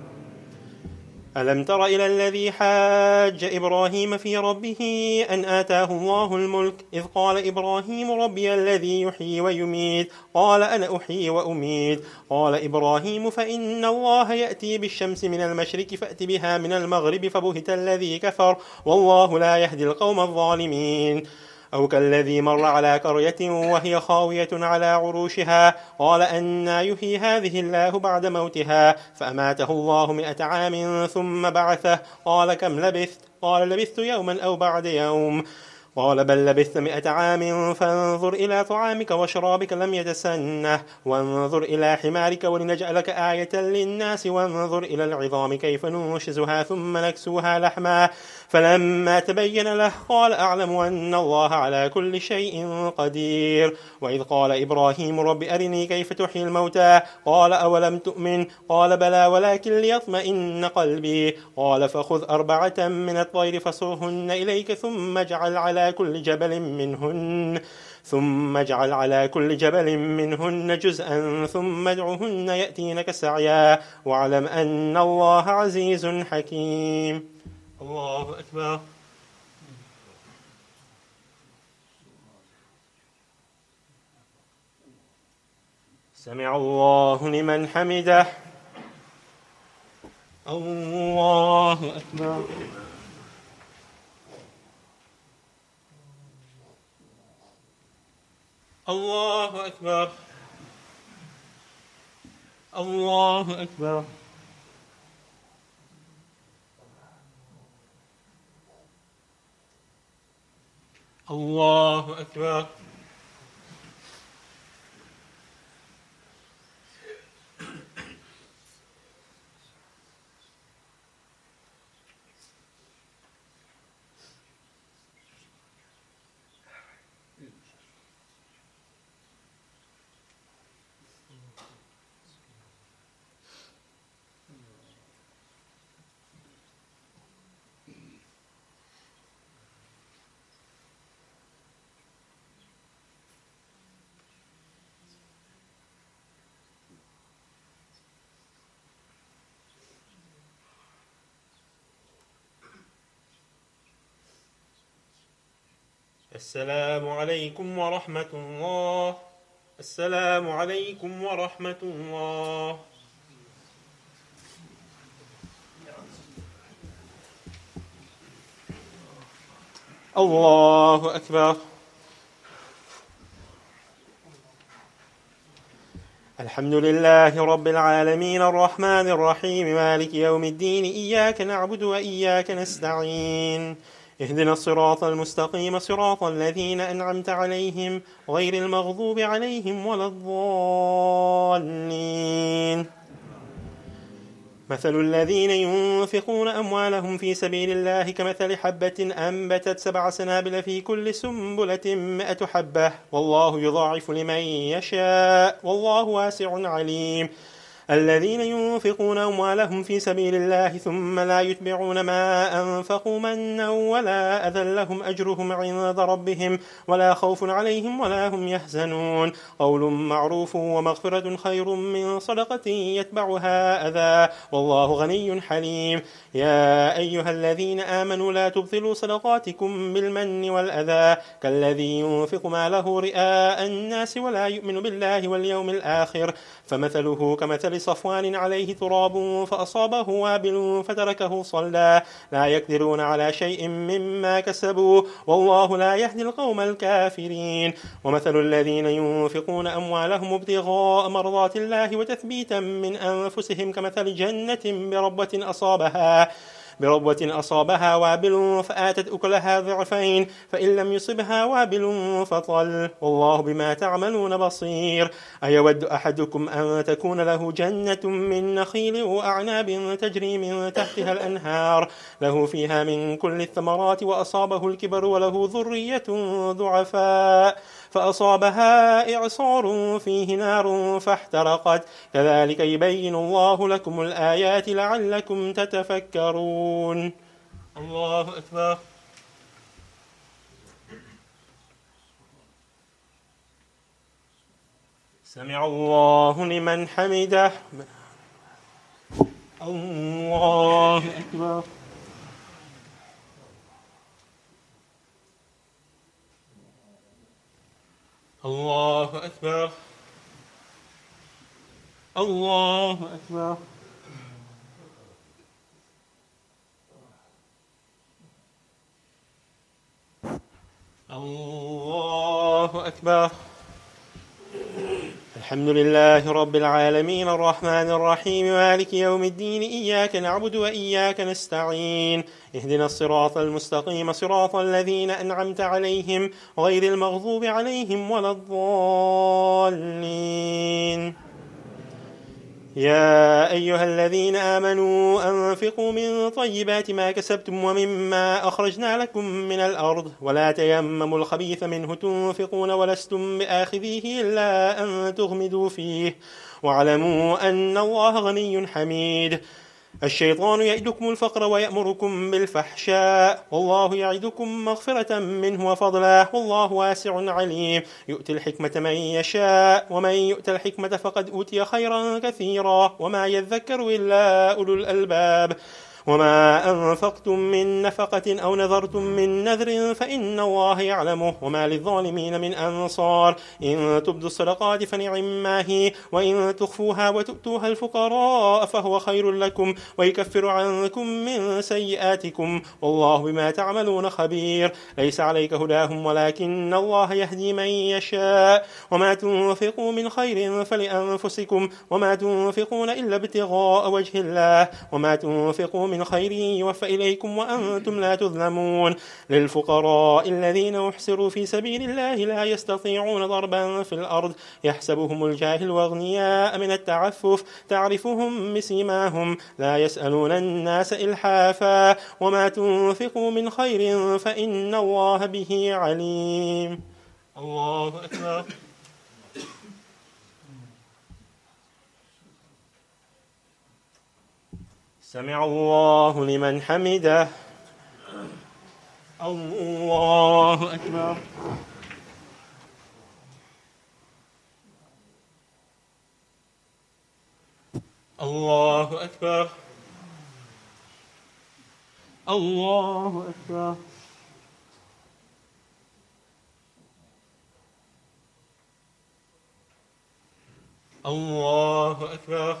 ألم تر إلى الذي حاج إبراهيم في ربه أن آتاه الله الملك إذ قال إبراهيم ربي الذي يحيي ويميت قال أنا أحيي وأميت قال إبراهيم فإن الله يأتي بالشمس من المشرق فأت بها من المغرب فبهت الذي كفر والله لا يهدي القوم الظالمين. أو كالذي مر على قرية وهي خاوية على عروشها قال أنى يحيي هذه الله بعد موتها فأماته الله مئة عام ثم بعثه قال كم لبثت قال لبثت يوما أو بعد يوم قال بل لبثت مئة عام فانظر إلى طعامك وشرابك لم يتسنه وانظر إلى حمارك ولنجعلك آية للناس وانظر إلى العظام كيف ننشزها ثم نكسوها لحما فلما تبين له قال أعلم أن الله على كل شيء قدير. وإذ قال إبراهيم رب أرني كيف تحيي الموتى قال أولم تؤمن قال بلى ولكن ليطمئن قلبي قال فخذ أربعة من الطير فصرهن إليك ثم اجعل على كل جبل منهن ثم اجعل على كل جبل منهن جزءا ثم ادعهن يأتينك سعيا واعلم أن الله عزيز حكيم. الله أكبر. سمع الله لمن حمده. الله أكبر. الله أكبر. الله أكبر. الله أكبر. السلام عليكم ورحمة الله. السلام عليكم ورحمة الله. الله أكبر. الحمد لله رب العالمين الرحمن الرحيم مالك يوم الدين إياك نعبد وإياك نستعين اهدنا الصراط المستقيم صراط الذين أنعمت عليهم غير المغضوب عليهم ولا الضالين. مثل الذين ينفقون أموالهم في سبيل الله كمثل حبة أنبتت سبع سنابل في كل سنبلة مئة حبة والله يضاعف لمن يشاء والله واسع عليم. الذين ينفقون أموالهم في سبيل الله ثم لا يتبعون ما أنفقوا منا ولا أذى لهم أجرهم عند ربهم ولا خوف عليهم ولا هم يحزنون. قول معروف ومغفرة خير من صدقة يتبعها أذى والله غني حليم. يا أيها الذين آمنوا لا تبطلوا صدقاتكم بالمن والأذى كالذي ينفق ماله رئاء الناس ولا يؤمن بالله واليوم الآخر فمثله كمثل صفوان عليه تراب فأصابه وابل فتركه صلدا لا يقدرون على شيء مما كسبوا والله لا يهدي القوم الكافرين. ومثل الذين ينفقون أموالهم ابتغاء مرضات الله وتثبيتا من أنفسهم كمثل جنة بربوة أصابها بربوة أصابها وابل فآتت أكلها ضعفين فإن لم يصبها وابل فطل والله بما تعملون بصير. أيود أحدكم أن تكون له جنة من نخيل وأعناب تجري من تحتها الأنهار له فيها من كل الثمرات وأصابه الكبر وله ذرية ضعفاء فأصابها إعصار فيه نار فاحترقت كذلك يبين الله لكم الآيات لعلكم تتفكرون. الله أكبر. سمع الله لمن حمده. الله أكبر. الله أكبر. الله أكبر. الله أكبر. الحمد لله رب العالمين الرحمن الرحيم مالك يوم الدين إياك نعبد وإياك نستعين اهدنا الصراط المستقيم صراط الذين أنعمت عليهم غير المغضوب عليهم ولا الضالين. يا أيها الذين آمنوا أنفقوا من طيبات ما كسبتم ومما أخرجنا لكم من الأرض ولا تيمموا الخبيث منه تنفقون ولستم بآخذيه إلا أن تغمدوا فيه واعلموا أن الله غني حميد. الشيطان يعدكم الفقر ويأمركم بالفحشاء والله يعدكم مغفرة منه وفضلا والله واسع عليم. يؤتي الحكمة من يشاء ومن يؤت الحكمة فقد أوتي خيرا كثيرا وما يذكر إلا أولو الألباب. وما أنفقتم من نفقة أو نذرتم من نذر فإن الله يعلمه وما للظالمين من أنصار. إن تبدوا الصدقات فنعما هي وإن تخفوها وتؤتوها الفقراء فهو خير لكم ويكفر عنكم من سيئاتكم والله بما تعملون خبير. ليس عليك هداهم ولكن الله يهدي من يشاء وما تنفقوا من خير فلأنفسكم وما تنفقون إلا ابتغاء وجه الله وما تنفقوا من خير يوفى إليكم وأنتم لا تظلمون. للفقراء الذين أحصروا في سبيل الله لا يستطيعون ضربا في الأرض يحسبهم الجاهل أغنياء من التعفف تعرفهم بسيماهم لا يسألون الناس إلحافا وما تنفقوا من خير فإن الله به عليم. الله أكبر. سمع الله لمن حمده. الله أكبر. الله أكبر. الله أكبر. الله أكبر.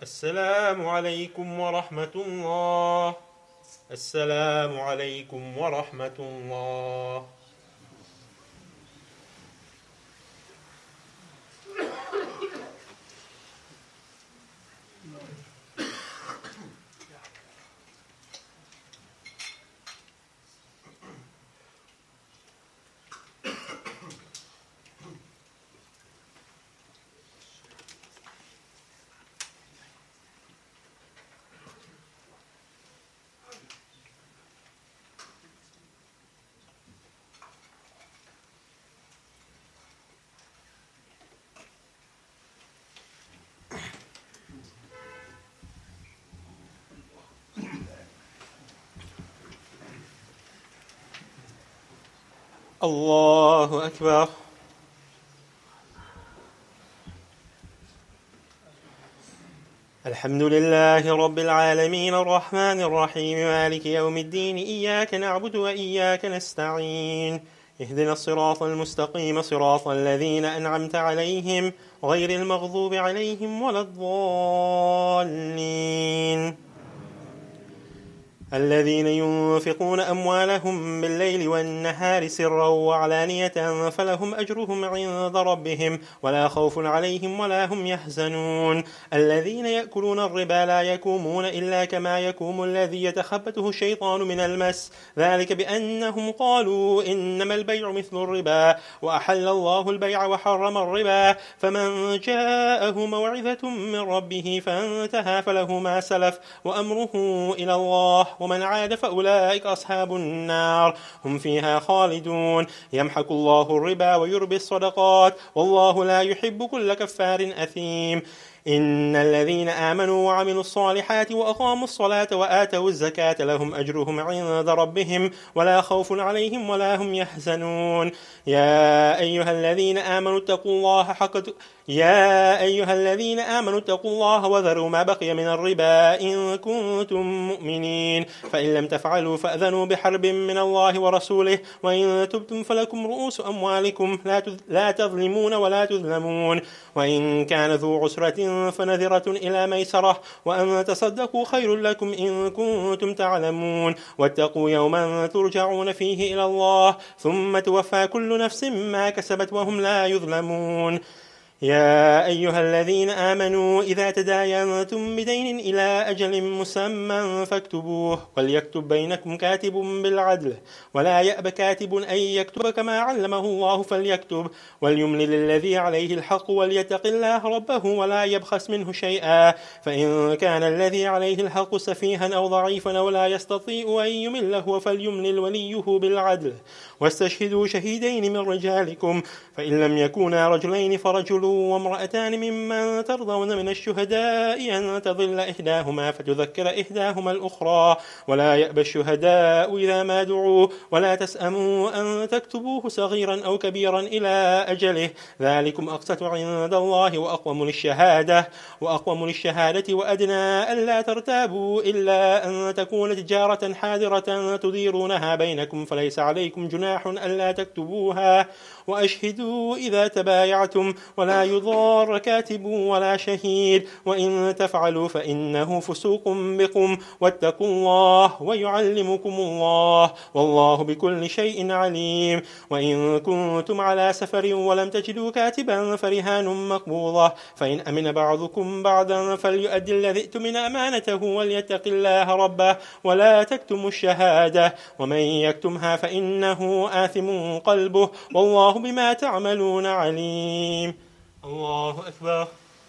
السلام عليكم ورحمة الله. السلام عليكم ورحمة الله. الله أكبر. الحمد لله رب العالمين الرحمن الرحيم مالك يوم الدين إياك نعبد وإياك نستعين اهدنا الصراط المستقيم صراط الذين أنعمت عليهم غير المغضوب عليهم ولا الضالين الذين ينفقون أموالهم بالليل والنهار سرا وعلانية فلهم أجرهم عند ربهم ولا خوف عليهم ولا هم يحزنون الذين يأكلون الربا لا يقومون إلا كما يقوم الذي يتخبطه الشيطان من المس ذلك بأنهم قالوا إنما البيع مثل الربا وأحل الله البيع وحرم الربا فمن جاءه موعظة من ربه فانتهى فله ما سلف وأمره إلى الله ومن عاد فأولئك أصحاب النار هم فيها خالدون يمحق الله الربا ويربي الصدقات والله لا يحب كل كفار أثيم إن الذين آمنوا وعملوا الصالحات وأقاموا الصلاة وآتوا الزكاة لهم أجرهم عند ربهم ولا خوف عليهم ولا هم يحزنون يا أيها الذين آمنوا اتقوا الله حق يا أيها الذين آمنوا اتقوا الله وذروا ما بقي من الربا إن كنتم مؤمنين فإن لم تفعلوا فأذنوا بحرب من الله ورسوله وإن تبتم فلكم رؤوس أموالكم لا تظلمون ولا تظلمون وإن كان ذو عسرة فنذرة إلى ميسرة وأن تصدقوا خير لكم إن كنتم تعلمون واتقوا يوما ترجعون فيه إلى الله ثم توفى كل نفس ما كسبت وهم لا يظلمون يا أيها الذين آمنوا إذا تداينتم بدين إلى أجل مسمى فاكتبوه وليكتب بينكم كاتب بالعدل ولا يأب كاتب أن يكتب كما علمه الله فليكتب وليملل الذي عليه الحق وليتق الله ربه ولا يبخس منه شيئا فإن كان الذي عليه الحق سفيها أو ضعيفا أو لا يستطيع أن يمله فليملل وليه بالعدل واستشهدوا شهيدين من رجالكم فإن لم يكونا رجلين فرجل وامرأتان ممن ترضون من الشهداء أن تضل إحداهما فتذكر إحداهما الأخرى ولا يأبى الشهداء إذا ما دعوا ولا تسأموا أن تكتبوه صغيرا أو كبيرا إلى أجله ذلكم أقسط عند الله وأقوم للشهادة وأقوم للشهادة وأدنى ألا ترتابوا إلا أن تكون تجارة حاضرة تديرونها بينكم فليس عليكم جناح ألا تكتبوها وأشهدوا إذا تبايعتم ولا يضار كاتب ولا شهيد وإن تفعلوا فإنه فسوق بكم واتقوا الله ويعلمكم الله والله بكل شيء عليم وإن كنتم على سفر ولم تجدوا كاتبا فرهان مقبوضة فإن أمن بعضكم بعضا فليؤدي الذي ائتمن أمانته وليتق الله ربه ولا تكتموا الشهادة ومن يكتمها فإنه آثم قلبه والله بما تعملون عليم. الله أكبر.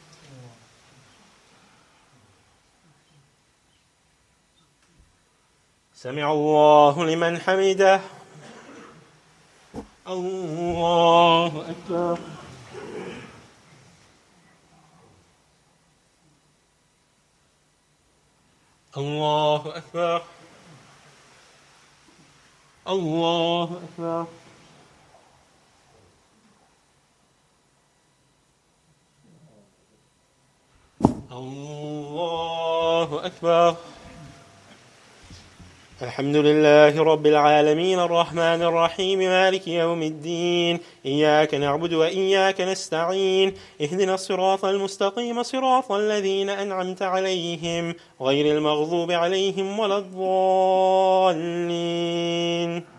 سمع الله لمن حمده. الله أكبر. الله أكبر. الله أكبر. الله أكبر. الحمد لله رب العالمين الرحمن الرحيم مالك يوم الدين إياك نعبد وإياك نستعين اهدنا الصراط المستقيم صراط الذين أنعمت عليهم غير المغضوب عليهم ولا الضالين.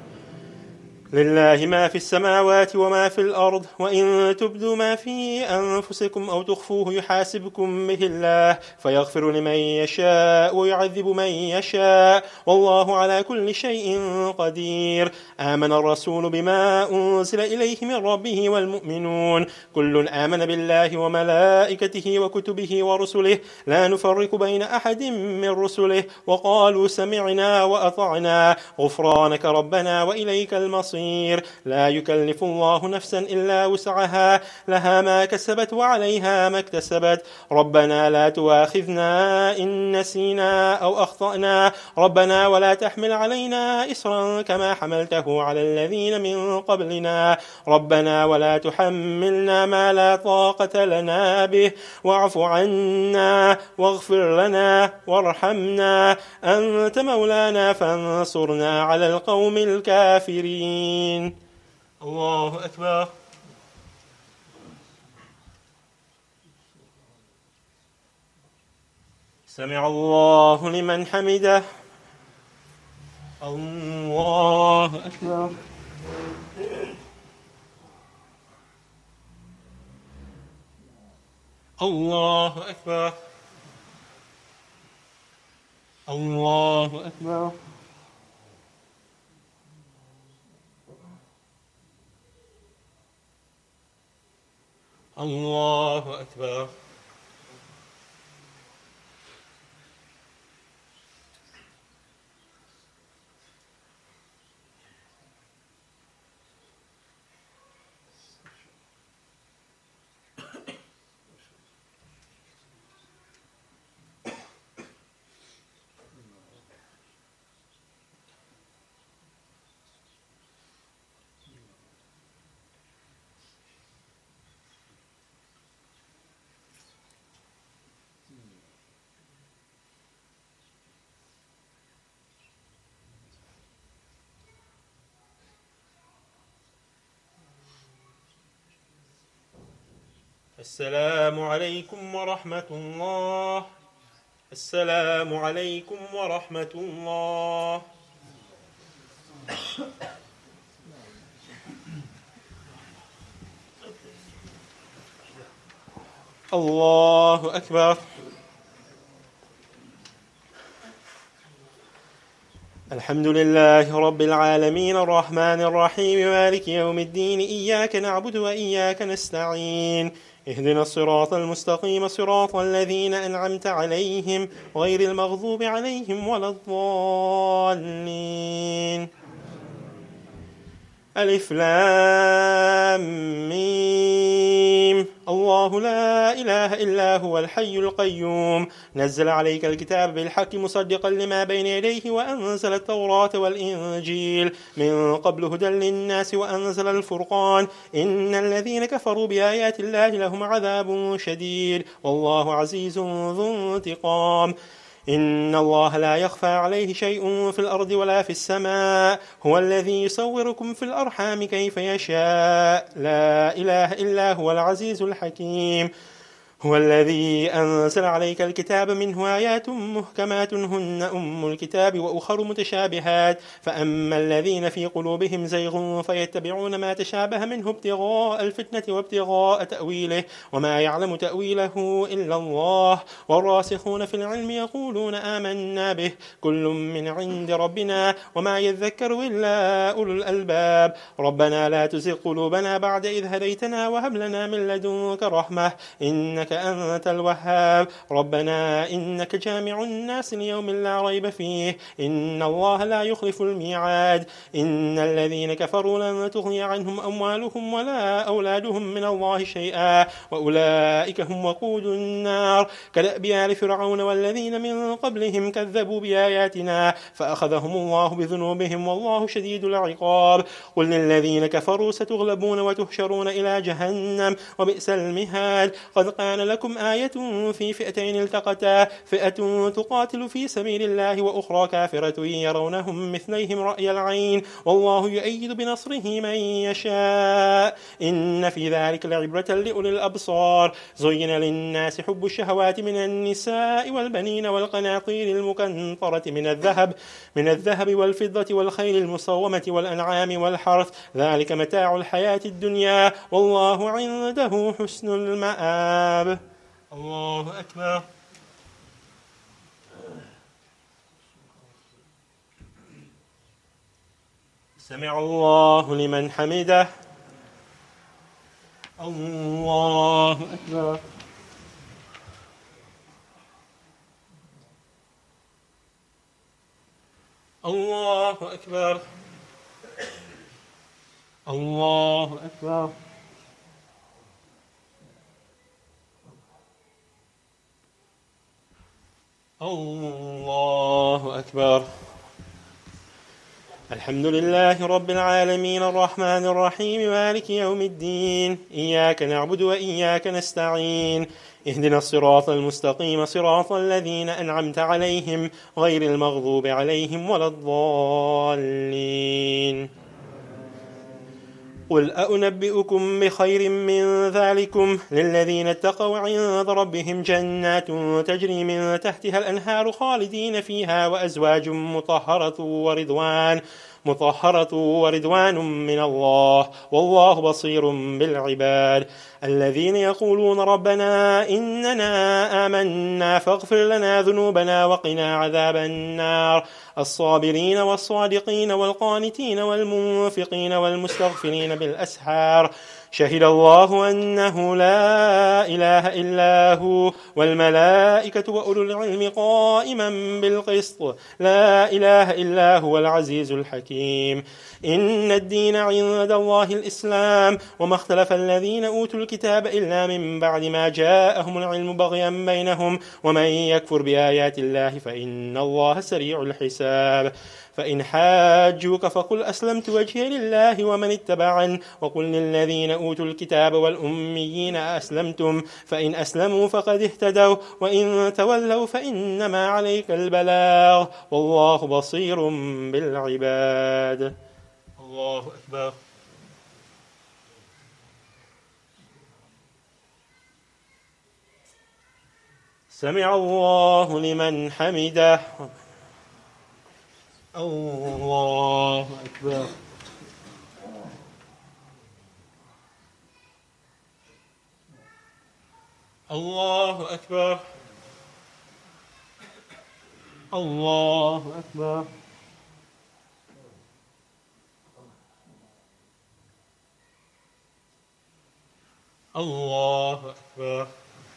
لله ما في السماوات وما في الأرض وإن تبدوا ما في أنفسكم أو تخفوه يحاسبكم به الله فيغفر لمن يشاء ويعذب من يشاء والله على كل شيء قدير. آمن الرسول بما أنزل إليه من ربه والمؤمنون كل آمن بالله وملائكته وكتبه ورسله لا نفرق بين أحد من رسله وقالوا سمعنا وأطعنا غفرانك ربنا وإليك المصير. لا يكلف الله نفسا إلا وسعها لها ما كسبت وعليها ما اكتسبت ربنا لا تؤاخذنا إن نسينا أو أخطأنا ربنا ولا تحمل علينا إصرا كما حملته على الذين من قبلنا ربنا ولا تحملنا ما لا طاقة لنا به واعف عنا واغفر لنا وارحمنا أنت مولانا فانصرنا على القوم الكافرين. الله أكبر. سمع الله لمن حمده. الله أكبر. الله أكبر. الله أكبر. الله أكبر. السلام عليكم ورحمة الله. السلام عليكم ورحمة الله. الله أكبر. الحمد لله رب العالمين الرحمن الرحيم مالك يوم الدين إياك نعبد وإياك نستعين اهدنا الصراط المستقيم صراط الذين أنعمت عليهم غير المغضوب عليهم ولا الضالين. ألف لام ميم الله لا إله إلا هو الحي القيوم نزل عليك الكتاب بالحق مصدقا لما بين يديه وأنزل التوراة والإنجيل من قبل هدى للناس وأنزل الفرقان إن الذين كفروا بآيات الله لهم عذاب شديد والله عزيز ذو انتقام. إن الله لا يخفى عليه شيء في الأرض ولا في السماء هو الذي يصوركم في الأرحام كيف يشاء لا إله إلا هو العزيز الحكيم. هو الذي أنزل عليك الكتاب منه آيات محكمات هن أم الكتاب وأخر متشابهات فأما الذين في قلوبهم زيغ فيتبعون ما تشابه منه ابتغاء الفتنة وابتغاء تأويله وما يعلم تأويله إلا الله والراسخون في العلم يقولون آمنا به كل من عند ربنا وما يذكر إلا أولو الألباب. ربنا لا تزغ قلوبنا بعد إذ هديتنا وهب لنا من لدنك رحمة إنك أنت الوهاب. ربنا إنك جامع الناس ليوم لا ريب فيه إن الله لا يخلف الميعاد. إن الذين كفروا لن تغني عنهم أموالهم ولا أولادهم من الله شيئا وأولئك هم وقود النار كدأب آل فرعون والذين من قبلهم كذبوا بآياتنا فأخذهم الله بذنوبهم والله شديد العقاب. قل للذين كفروا ستغلبون وتحشرون إلى جهنم وبئس المهاد. قد قال كان لكم آية في فئتين التقتا فئة تقاتل في سبيل الله وأخرى كافرة يرونهم مثليهم رأي العين والله يؤيد بنصره من يشاء إن في ذلك لعبرة لأولي الأبصار زين للناس حب الشهوات من النساء والبنين والقناطير المقنطرة من الذهب من الذهب والفضة والخيل المصومة والأنعام والحرث ذلك متاع الحياة الدنيا والله عنده حسن المآب. الله أكبر. سمع الله لمن حمده. الله أكبر. الله أكبر. الله أكبر. الله أكبر. الحمد لله رب العالمين الرحمن الرحيم مالك يوم الدين إياك نعبد وإياك نستعين اهدنا الصراط المستقيم صراط الذين أنعمت عليهم غير المغضوب عليهم ولا الضالين. قل أنبئكم بخير من ذلكم للذين اتقوا عند ربهم جنات تجري من تحتها الأنهار خالدين فيها وأزواج مطهرة ورضوان مطهرة ورضوان من الله والله بصير بالعباد. الذين يقولون ربنا إننا آمنا فاغفر لنا ذنوبنا وقنا عذاب النار الصابرين والصادقين والقانتين والمنفقين والمستغفرين بالأسحار شهد الله أنه لا إله إلا هو والملائكة وأولو العلم قائما بالقسط لا إله إلا هو العزيز الحكيم. إن الدين عند الله الإسلام وما اختلف الذين أوتوا الكتاب إلا من بعد ما جاءهم العلم بغيا بينهم ومن يكفر بآيات الله فإن الله سريع الحساب. فإن حاجوك فقل أسلمت وجهي لله ومن اتبعن وقل للذين أوتوا الكتاب والأميين أسلمتم فإن أسلموا فقد اهتدوا وإن تولوا فإنما عليك البلاغ والله بصير بالعباد. الله أكبر. سمع الله لمن حمده. الله أكبر. الله أكبر. الله أكبر. الله أكبر.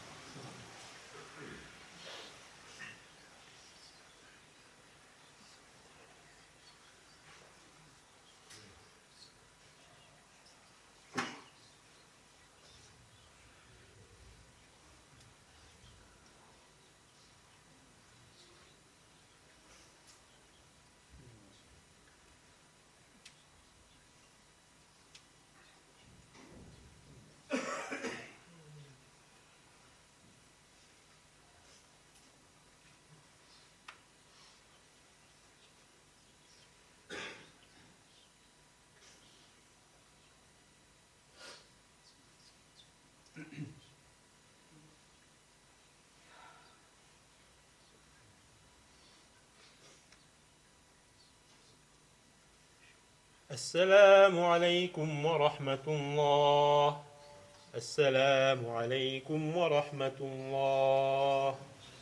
السلام عليكم ورحمة الله. السلام عليكم ورحمة الله.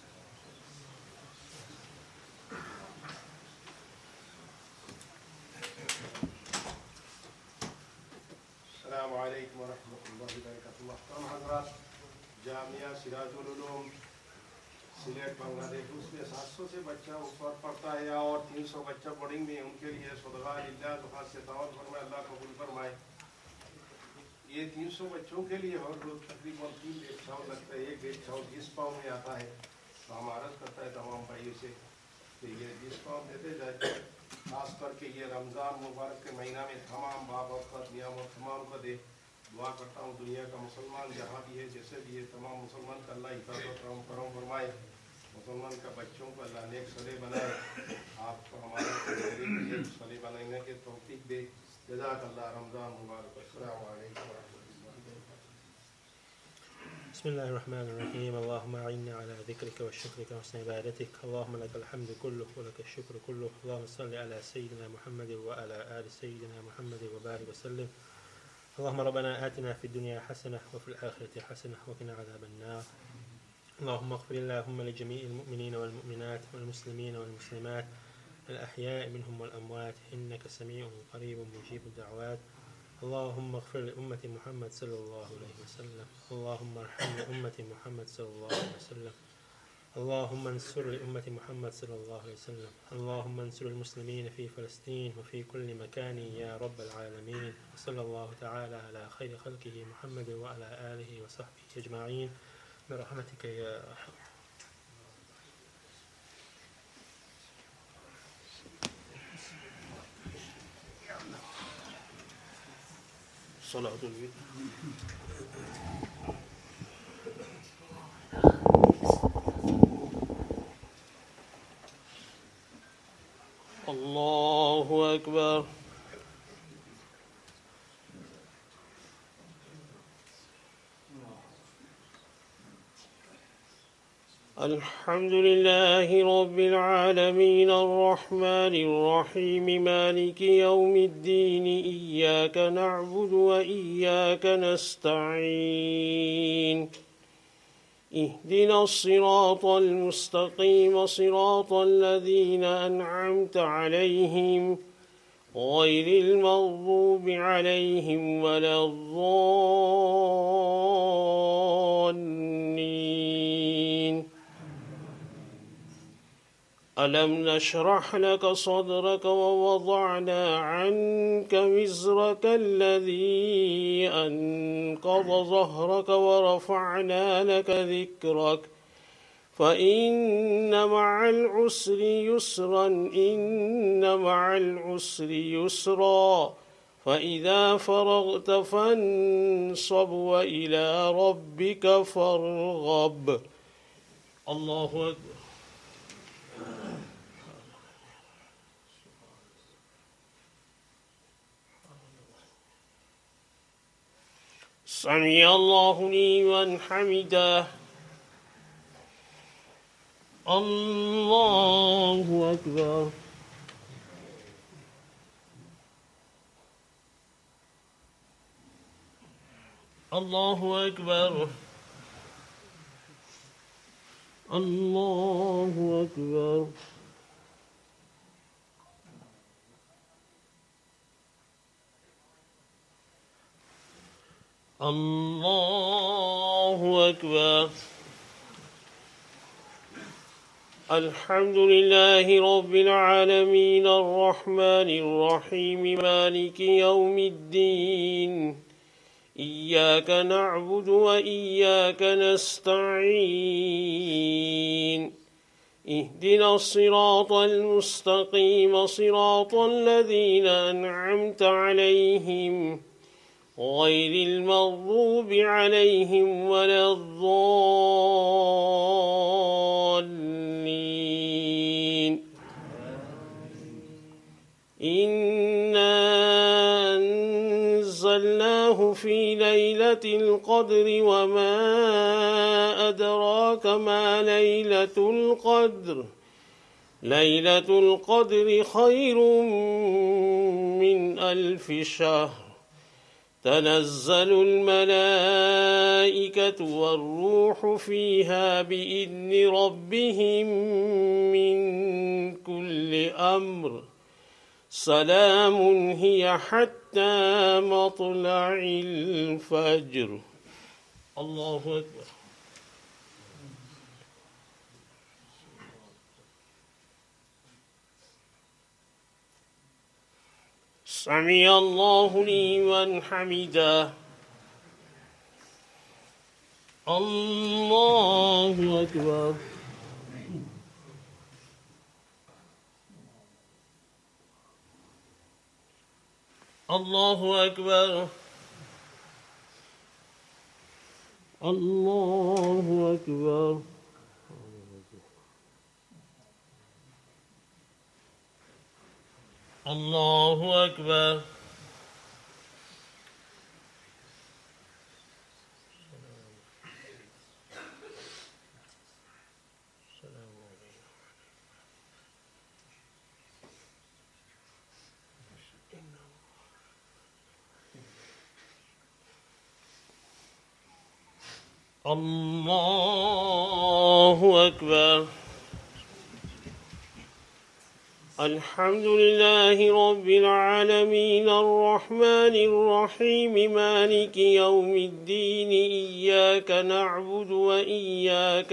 السلام عليكم ورحمة الله وبركاته. محترم حضرات जामिया सिराजुल उलूम सिलेट बांग्लादेश उसमें सात सौ से बच्चा ऊपर पढ़ता है और तीन सौ बच्चा बोर्डिंग में उनके लिए सदका लिल्लाह दुआ से तावत फरमाए अल्लाह कबूल फरमाए। ये तीन सौ बच्चों के लिए हर रोज तकरीबन तीन डेढ़ सौ लगता है। एक डेढ़ सौ जिस पाँव में आता है तो हम अर्ज करता है तमाम भाइयों से कि ये जिस पाँव देते जाए। खास करके ये रमज़ान मुबारक के महीना में तमाम बाप और नियामत तमाम को दे दुआ करता हूँ दुनिया का मुसलमान जहाँ भी है जैसे भी है तमाम मुसलमान का अल्लाह हिफाजत करम करम फरमाए, मुसलमान का बच्चों को अल्लाह नेक सले बनाए, आपको हमारे नेक सले बनाने के तौफीक दे। जज़ाकल्लाह। रमज़ान मुबारक। अस्सलामु अलैकुम व रहमतुल्लाहि व बरकातुहू। बिस्मिल्लाहिर्रहमानिर्रहीम। अल्लाहुम्मा अइन्ना अला ज़िक्रिका व शुक्रिका व हusni इबादतिक। अल्लाहुम्मा लकल हम्दु कुल्लुहु व लकश शुक्रू कुल्लुहु। अल्लाहुम्मा सल्लि अला सय्यिदिना मुहम्मद व अला आलि सय्यिदिना मुहम्मद व बारिक व सल्लिम। اللهم ربنا آتنا في الدنيا حسنة وفي الآخرة حسنة وقنا عذاب النار. اللهم اغفر اللهم لجميع المؤمنين والمؤمنات والمسلمين والمسلمات الأحياء منهم والأموات إنك سميع قريب مجيب الدعوات. اللهم اغفر لأمة محمد صلى الله عليه وسلم. اللهم ارحم لأمة محمد صلى الله عليه وسلم. اللهم انصر لأمة محمد صلى الله عليه وسلم. اللهم انصر المسلمين في فلسطين وفي كل مكان يا رب العالمين. صلى الله تعالى على خير خلقه محمد وعلى آله وصحبه أجمعين برحمتك يا أرحم. صلاة الوتر. الله أكبر. الحمد لله رب العالمين الرحمن الرحيم مالك يوم الدين إياك نعبد وإياك نستعين اهدنا الصراط المستقيم صراط الذين أنعمت عليهم غير المغضوب عليهم ولا الضالين. ألم نشرح لك صدرك ووضعنا عنك وزرك الذي أنقض ظهرك ورفعنا لك ذكرك فإن مع العسر يسرا إن مع العسر يسرا فإذا فرغت فانصب وإلى ربك فارغب. الله أكبر. سمع الله لمن حمده. الله أكبر. الله أكبر. الله أكبر. الله أكبر. الحمد لله رب العالمين الرحمن الرحيم مالك يوم الدين إياك نعبد وإياك نستعين اهدنا الصراط المستقيم صراط الذين أنعمت عليهم غير المغضوب عليهم ولا الضالين. إنا أنزلناه في ليلة القدر وما أدراك ما ليلة القدر ليلة القدر خير من ألف شهر تنزل الملائكة والروح فيها بإذن ربهم من كل أمر سلام هي حتى مطلع الفجر. الله أكبر. سمع الله لمن حمده. الله أكبر. الله أكبر. الله أكبر. الله أكبر. الله أكبر. الحمد لله رب العالمين الرحمن الرحيم مالك يوم الدين إياك نعبد وإياك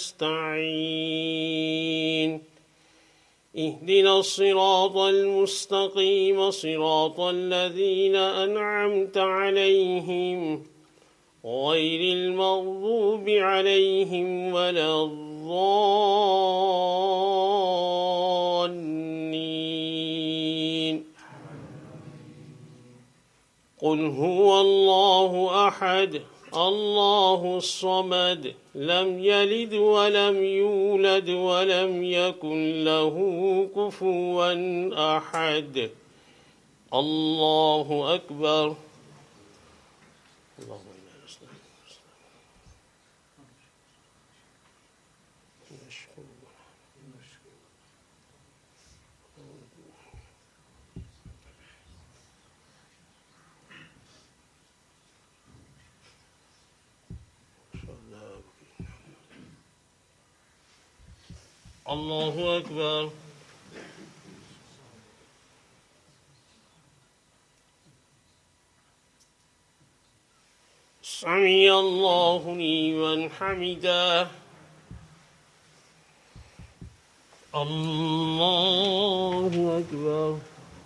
نستعين اهدنا الصراط المستقيم صراط الذين أنعمت عليهم غير المغضوب عليهم ولا الضالين. قل هو الله أحد الله الصمد لم يلد ولم يولد ولم يكن له كفوا أحد. الله أكبر. اللهم الله أكبر. سمع الله لمن حمده. الله أكبر.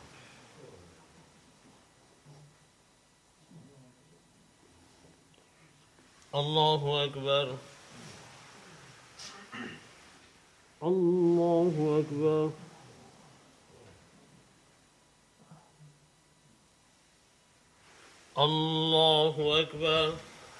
الله أكبر. الله أكبر. الله أكبر.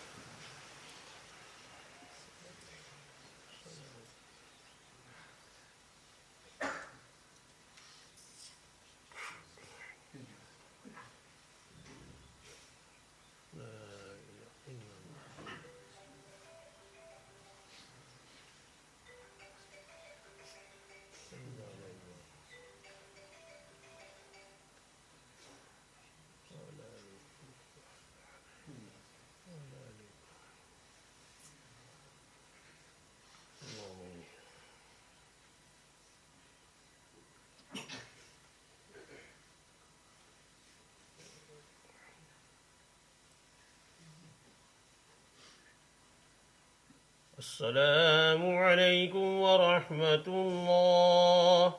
السلام عليكم ورحمة الله.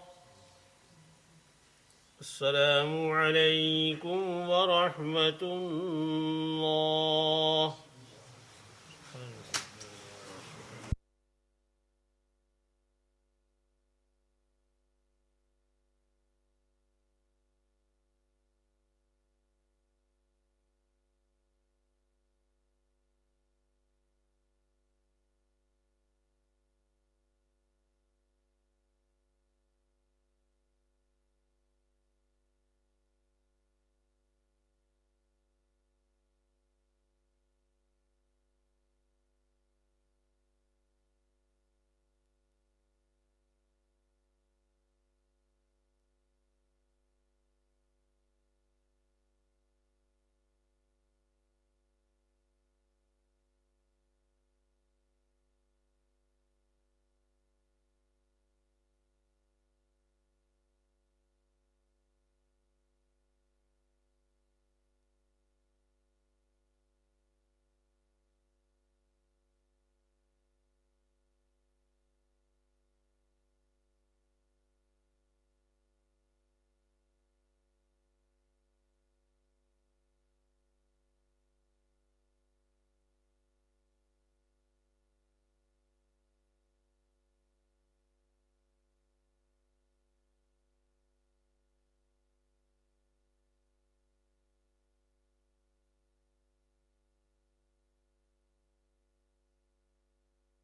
السلام عليكم ورحمة الله.